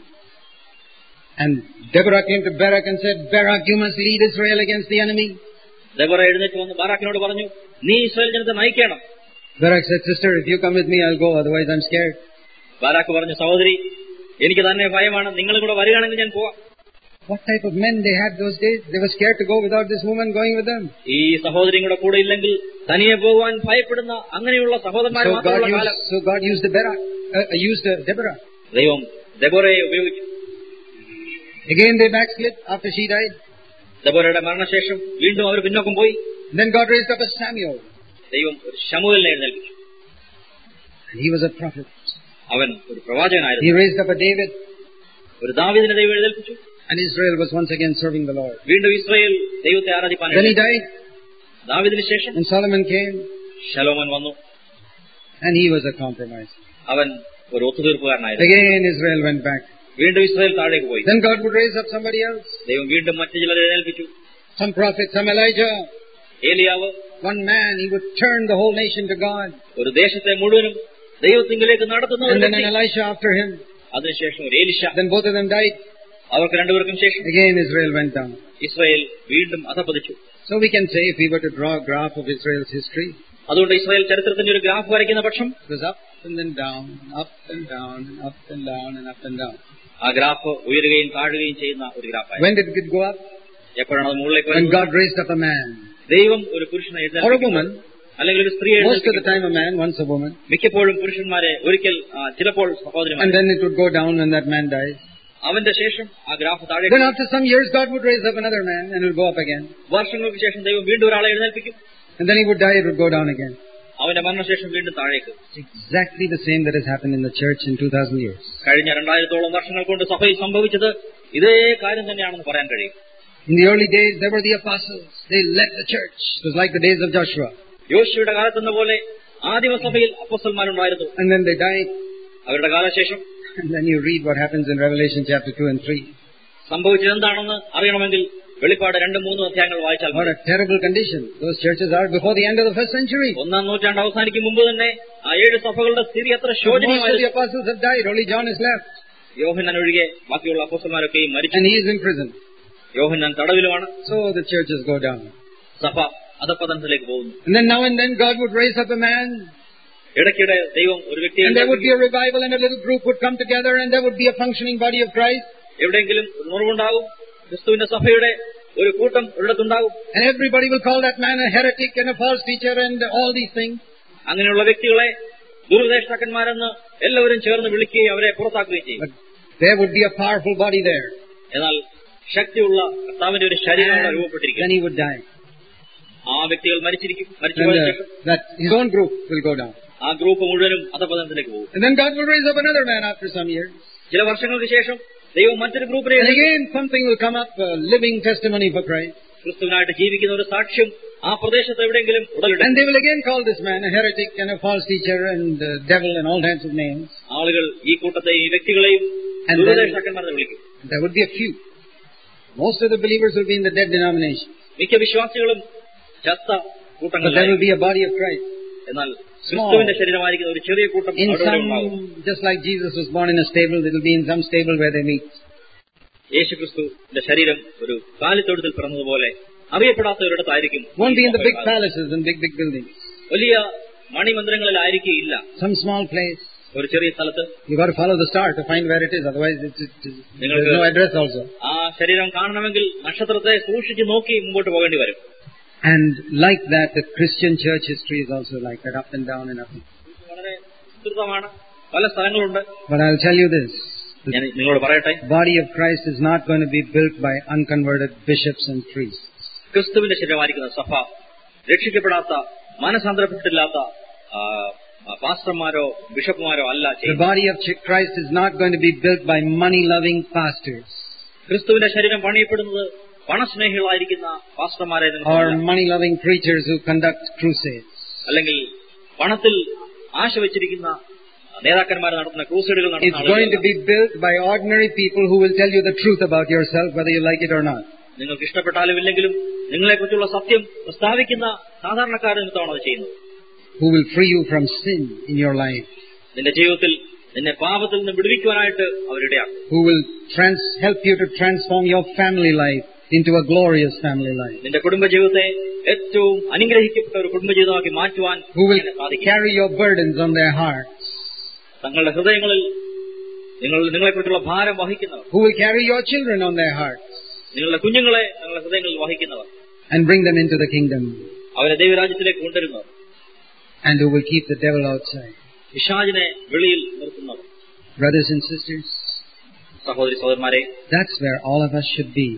And Deborah came to Barak and said, Barak, you must lead Israel against the enemy. Deborah എഴുന്നേറ്റ് വന്ന് ബാരാക്കിനോട് പറഞ്ഞു, നീ ഇസ്രായേൽ ജനത്തെ നയിക്കണം. Barak said, sister, if you come with me, I'll go, otherwise I'm scared. Barak പറഞ്ഞു, സഹോദരി, എനിക്ക് തന്നെ ഭയമാണ്, നിങ്ങളും കൂടെ വരികയാണെങ്കിൽ ഞാൻ പോവാം. What type of men they had those days? They were scared to go without this woman going with them. ഈ സഹോദരിയും കൂടെ കൂടെ ഇല്ലെങ്കിൽ തനിയെ പോകുവാൻ ഭയപ്പെടുന്ന അങ്ങനെയുള്ള സഹോദരന്മാർ So God മാത്രമുള്ള കാലം. used, so God used the Barak, uh, used uh, Deborah. ദൈവം ദെബോരയെ ഉപയോഗിച്ചു. Again they backslid after she died. ദെബോരയുടെ മരണശേഷം വീണ്ടും അവർ പിന്നോക്കം പോയി. Then God raised up a Samuel. ദൈവം ഒരു ശമൂവേലിനെ എഴുന്നേൽപ്പിച്ചു. And he was a prophet. അവൻ ഒരു പ്രവാചകനായിരുന്നു. He raised up a David. ഒരു ദാവീദിനെ ദൈവം എഴുന്നേൽപ്പിച്ചു. And Israel was once again serving the Lord. വീണ്ടും ഇസ്രായേൽ ദൈവത്തെ ആരാധിപ്പാൻ. Then he died. ദാവീദിന് ശേഷം And Solomon came. ശലോമോൻ വന്നു. And he was a compromise. അവൻ ഒരു ഒത്തുതീർപ്പുകാരനായിരുന്നു. Again Israel went back. വീണ്ടും ഇസ്രായേൽ താഴേക്ക് പോയി. Then God would raise up somebody else. ദൈവം വീണ്ടും മറ്റു ചിലരെ എഴുന്നേൽപ്പിച്ചു. Some prophet, some Elijah. ഏലിയാവ്. One man, he would turn the whole nation to God. ഒരു ദേശത്തെ മുഴുവനും ദൈവത്തിങ്കിലേക്ക് നടത്തുന്ന ഒരു And then an വ്യക്തി. Elisha after him. അതിനുശേഷം ഒരു Elisha. Then both of them died. അവർക്ക് രണ്ടുപേർക്കും ശേഷം Again Israel went down. Israel വീണ്ടും അധപ്പതിച്ചു. So we can say, if we were to draw a graph of Israel's history, അതുകൊണ്ട് ഇസ്രായേൽ ചരിത്രത്തിന്റെ ഒരു ഗ്രാഫ് വരയ്ക്കുന്ന പക്ഷം it was up and then down, up and down, and up and down, and up and down. ആ graph ഉയരുകയും താഴുകയും ചെയ്യുന്ന ഒരു ഗ്രാഫായി. When did it go up? എപ്പോഴാണ് അത് മുകളിലേക്ക് When വരുന്നത്? God raised up a man. ദൈവം ഒരു പുരുഷനെ Or a എഴുന്നേൽപ്പിക്കുന്നു. woman. അല്ലെങ്കിൽ ഒരു സ്ത്രീ Most of the എഴുന്നേൽപ്പിക്കുന്നു. time a man, once a woman. മിക്കപ്പോഴും പുരുഷന്മാരെ ഒരിക്കൽ ആ, ചിലപ്പോൾ സഹോദരിമാർ. And then it would go down when that man dies. അവന്റെ ശേഷം ആ ഗ്രാഫ് താഴെ. Then after some years God would raise up another man and it would go up again. വർഷങ്ങൾക്ക് ശേഷം ദൈവം വീണ്ടും ഒരാളെ എഴുന്നേൽപ്പിക്കും. And then he would die, it would go down again. അവന്റെ മരണശേഷം വീണ്ടും താഴേക്ക്. Exactly the same that has happened in the church in two thousand years. കഴിഞ്ഞ രണ്ടായിരത്തോളം വർഷങ്ങൾ കൊണ്ട് സഭയിൽ സംഭവിച്ചത് ഇതേ കാര്യം തന്നെയാണെന്ന് പറയാൻ കഴിയും. In the early days, there were the apostles. They led the church. It was like the days of Joshua. യോശുവയുടെ കാലത്തെന്ന പോലെ ആദിമസഭയിൽ അപ്പോസ്തലന്മാരുണ്ടായിരുന്നു. And then they died. അവരുടെ കാലശേഷം And then you read what happens in Revelation chapter two and three. സംഭവിച്ചത് എന്താണെന്ന് അറിയണമെങ്കിൽ വെളിപ്പാട് രണ്ടും മൂന്നും അധ്യായങ്ങൾ വായിച്ചാൽ What മതി. a terrible condition those churches are before the end of the first century. ഒന്നാം നൂറ്റാണ്ട് അവസാനിക്കും മുമ്പ് തന്നെ ആ ഏഴ് സഭകളുടെ സ്ഥിതി എത്ര Most of the ശോചനീയമായിരുന്നു. apostles have died. Only John is left. യോഹന്നാൻ ഒഴികെ ബാക്കിയുള്ള അപ്പോസ്തലന്മാരൊക്കെയും മരിച്ചു. And he is in prison. Yohannan തടവിലുമാണ്. So the churches go down. സഭ അധപ്പതനത്തിലേക്ക് പോകുന്നു. And then now and then God would raise up a man. ഇടയ്ക്കിടെ ദൈവം ഒരു വ്യക്തിയെ And there would be a revival and a little group would come together and there would be a functioning body of Christ. എവിടെയെങ്കിലും ഒരു ഉണർവുണ്ടാകും. ക്രിസ്തുവിന്റെ സഭയുടെ ഒരു കൂട്ടം ഒരിടത്തുണ്ടാകും. And everybody will call that man a heretic and a false teacher and all these things. അങ്ങനെയുള്ള വ്യക്തികളെ ദുരുപദേഷ്ടാക്കന്മാരെന്ന് എല്ലാവരും ചേർന്ന് വിളിക്കുകയും അവരെ പുറത്താക്കുകയും ചെയ്യും. But there would be a powerful body there. എന്നാൽ ശക്തിയുള്ള കർത്താവിന്റെ ഒരു ശരീരം അവിടെ And രൂപപ്പെട്ടിരിക്കും. then he would die. ആ വ്യക്തികൾ മരിച്ചിരിക്കും. And മരിച്ചുപോയ uh, ശേഷം that his own group will go down. ആ ഗ്രൂപ്പ് മുഴുവനും അധപതനത്തിലേക്ക് പോകും. And then God will raise up another man after some years. ചില വർഷങ്ങൾക്ക് ശേഷം ദൈവം മറ്റൊരു ഗ്രൂപ്പിനെ And again something will come up, a living testimony for Christ. ക്രിസ്തുവിനായിട്ട് ജീവിക്കുന്ന ഒരു സാക്ഷ്യം ആ പ്രദേശത്ത് എവിടെയെങ്കിലും ഉടലിടും. And they will again call this man a heretic and a false teacher and uh, devil and all kinds of names. ആളുകൾ ഈ കൂട്ടത്തെ ഈ വ്യക്തികളെയും And then ദുരുപദേഷ്ടാക്കന്മാരെന്ന് വിളിക്കും. there would be a few. Most of the believers will be in the dead denomination. മിക്ക വിശ്വാസികളും ചത്ത But there കൂട്ടങ്ങളിലായി. will be a body of Christ. എന്നാൽ ക്രിസ്തുവിന്റെ ശരീരമായിരിക്കുന്ന ഒരു ചെറിയ കൂട്ടം In അവിടെ ഉണ്ടാകും. some, just like Jesus was born in a stable, it will be in some stable where they meet. യേശുക്രിസ്തുവിന്റെ ശരീരം ഒരു കാലിത്തൊഴുത്തിൽ പിറന്നതുപോലെ അറിയപ്പെടാത്ത ഒരിടത്തായിരിക്കും. Won't be in the big palaces and big, big buildings. വലിയ മണിമന്ദിരങ്ങളിലായിരിക്കില്ല. Some small place. ഒരു ചെറിയ സ്ഥലത്ത്. You got to follow the star to find where it is. Otherwise, it's, it's, it's, there's no address also. ആ ശരീരം കാണണമെങ്കിൽ നക്ഷത്രത്തെ സൂക്ഷിച്ച് നോക്കി മുമ്പോട്ട് പോകേണ്ടി വരും. And like that, the Christian church history is also like that, up and down and up. വളരെ വിസ്തൃതമാണ്. പല സ്ഥലങ്ങളുണ്ട്. But I'll tell you this. ഞാൻ നിങ്ങളോട് പറയട്ടെ, The body of Christ is not going to be built by unconverted bishops and priests. ക്രിസ്തുവിന്റെ ശരീരമായിരിക്കുന്ന സഭ രക്ഷിക്കപ്പെടാത്ത മനസാന്തരപ്പെട്ടില്ലാത്ത പാസ്റ്റർമാരോ ബിഷപ്പുമാരോ അല്ല The ചെയ്യുന്നത്. body of Christ is not going to be built by money-loving pastors ക്രിസ്തുവിന്റെ ശരീരം പണിയപ്പെടുന്നത് പണസ്നേഹികളായിരിക്കുന്ന പാസ്റ്റർമാരെ or നിമിത്തമല്ല. money-loving preachers who conduct crusades. അല്ലെങ്കിൽ പണത്തിൽ ആശ വെച്ചിരിക്കുന്ന നേതാക്കന്മാർ നടത്തുന്ന ക്രൂസൈഡുകൾ It's നടത്തുന്ന going to ആളുകളല്ല. be built by ordinary people who will tell you the truth about yourself, whether you like it or not. നിങ്ങൾക്ക് ഇഷ്ടപ്പെട്ടാലും ഇല്ലെങ്കിലും നിങ്ങളെക്കുറിച്ചുള്ള സത്യം പ്രസ്താവിക്കുന്ന സാധാരണക്കാർ നിമിത്തമാണ് അത് ചെയ്യുന്നത്. Who will free you from sin in your life. നിന്റെ ജീവിതത്തിൽ നിന്നെ പാപത്തിൽ നിന്ന് വിടുവിക്കുവാനായിട്ട് അവരിടയാക്കും. Who will trans- help you to transform your family life into a glorious family life. നിന്റെ കുടുംബജീവിതത്തെ ഏറ്റവും അനുഗ്രഹിക്കപ്പെട്ട ഒരു കുടുംബജീവിതമാക്കി മാറ്റുവാൻ Who will നിന്നെ സാധിക്കും. carry your burdens on their hearts. തങ്ങളുടെ ഹൃദയങ്ങളിൽ നിങ്ങൾ നിങ്ങളെക്കുറിച്ചുള്ള ഭാരം വഹിക്കുന്നവർ. Who will carry your children on their hearts നിങ്ങളുടെ കുഞ്ഞുങ്ങളെ നിങ്ങളുടെ ഹൃദയങ്ങളിൽ വഹിക്കുന്നവർ. and bring them into the kingdom. അവരെ ദൈവരാജ്യത്തിലേക്ക് കൊണ്ടുവരുന്നവർ. And who will keep the devil outside. പിശാചിനെ വെളിയിൽ നിർത്തുന്നവർ. Brothers and sisters, സഹോദരി സഹോദരന്മാരെ, that's where all of us should be.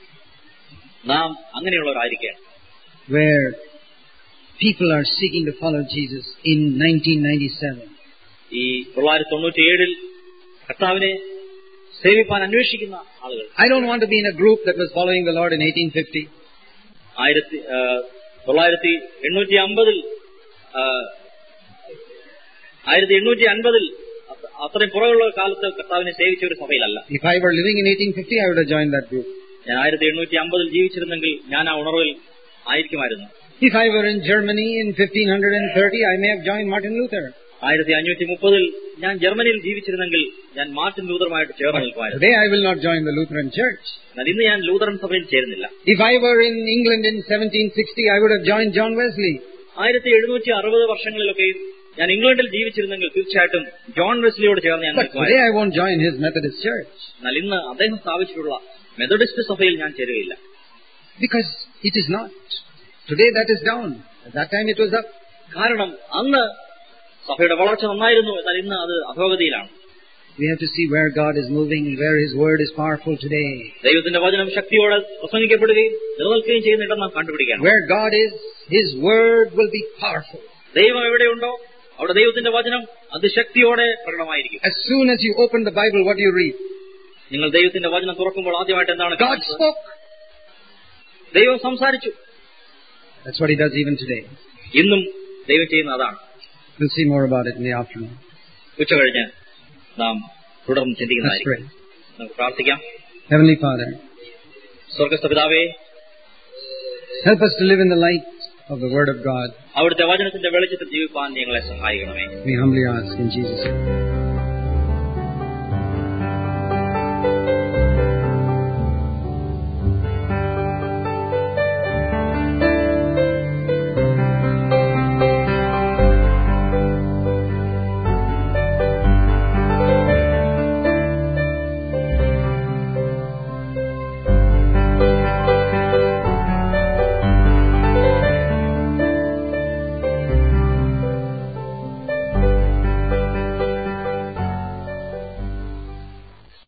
നാം അങ്ങനെയുള്ളവരായിരിക്കണം. Where people are seeking to follow Jesus in nineteen ninety-seven. ഈ തൊള്ളായിരത്തി തൊണ്ണൂറ്റിയേഴിൽ കർത്താവിനെ സേവിപ്പാൻ അന്വേഷിക്കുന്ന ആളുകൾ. I don't want to be in a group that was following the Lord in eighteen fifty. ആയിരത്തി തൊള്ളായിരത്തി എണ്ണൂറ്റി അമ്പതിൽ ആയിരത്തി എണ്ണൂറ്റി അൻപതിൽ അത്രയും പുറകുള്ള കാലത്ത് കർത്താവിനെ സേവിച്ച ഒരു സഭയിലല്ല. If I were living in eighteen fifty, I would have joined that group. ഞാൻ ആയിരത്തി എണ്ണൂറ്റി അമ്പതിൽ ജീവിച്ചിരുന്നെങ്കിൽ ഞാൻ ആ ഉണർവിൽ ആയിരിക്കുമായിരുന്നു. If I were in Germany in fifteen thirty, I may have joined Martin Luther. ആയിരത്തി അഞ്ഞൂറ്റി മുപ്പതിൽ ഞാൻ ജർമ്മനിയിൽ ജീവിച്ചിരുന്നെങ്കിൽ ഞാൻ മാർട്ടിൻ ലൂതറുമായിട്ട് ചേർന്ന് നിൽക്കുമായിരുന്നു. Today I will not join the Lutheran Church. എന്നാൽ ഇന്ന് ഞാൻ ലൂതറൻ സഭയിൽ ചേരുന്നില്ല. If I were in England in seventeen sixty, I would have joined John Wesley. ആയിരത്തി എഴുന്നൂറ്റി അറുപത് വർഷങ്ങളിലൊക്കെ ഞാൻ ഇംഗ്ലണ്ടിൽ ജീവിച്ചിരുന്നെങ്കിൽ തീർച്ചയായിട്ടും ജോൺ വെസ്ലിയോട് ചേർന്ന് ഞാൻ But today I won't join his Methodist church. എന്നാൽ ഇന്ന് അദ്ദേഹം സ്ഥാപിച്ചിട്ടുള്ള മെത്തഡിസ്റ്റ് സഭയിൽ ഞാൻ ചേരുകയില്ല. Because it is not. Today that is down. At that time it was up. കാരണം അന്ന് സഭയുടെ വളർച്ച നന്നായിരുന്നു, എന്നാൽ ഇന്ന് അത് അധോഗതിയിലാണ്. We have to see where God is moving, where His word is powerful today. ദൈവത്തിന്റെ വചനം ശക്തിയോടെ പ്രസംഗിക്കപ്പെടുകയും നിലനിൽക്കുകയും ചെയ്യുന്നിടം നാം കണ്ടുപിടിക്കണം. Where God is, His word will be powerful. ദൈവം എവിടെയുണ്ടോ അവിടെ ദൈവത്തിന്റെ വചനം അത് ശക്തിയോടെ പ്രകടമായിരിക്കും. As soon as you open the Bible, what do you read? നിങ്ങൾ ദൈവത്തിന്റെ വചനം തുറക്കുമ്പോൾ ആദ്യമായിട്ട് എന്താണ്? God spoke. ദൈവം സംസാരിച്ചു. That's what He does even today. ഇന്നും ദൈവം ചെയ്യുന്ന അതാണ്. We'll see more about it in the afternoon. ഉച്ച കഴിഞ്ഞ് നാം തുടർന്ന് Let's ചിന്തിക്കുന്നതായിരിക്കും. pray. നമുക്ക് പ്രാർത്ഥിക്കാം. Heavenly Father, സ്വർഗ്ഗസ്ഥ പിതാവേ, help us to live in the light of the Word of God. അവിടുത്തെ വചനത്തിന്റെ വെളിച്ചത്തിൽ ജീവിപ്പാൻ ഞങ്ങളെ സഹായിക്കണമേ. We humbly ask in Jesus' name.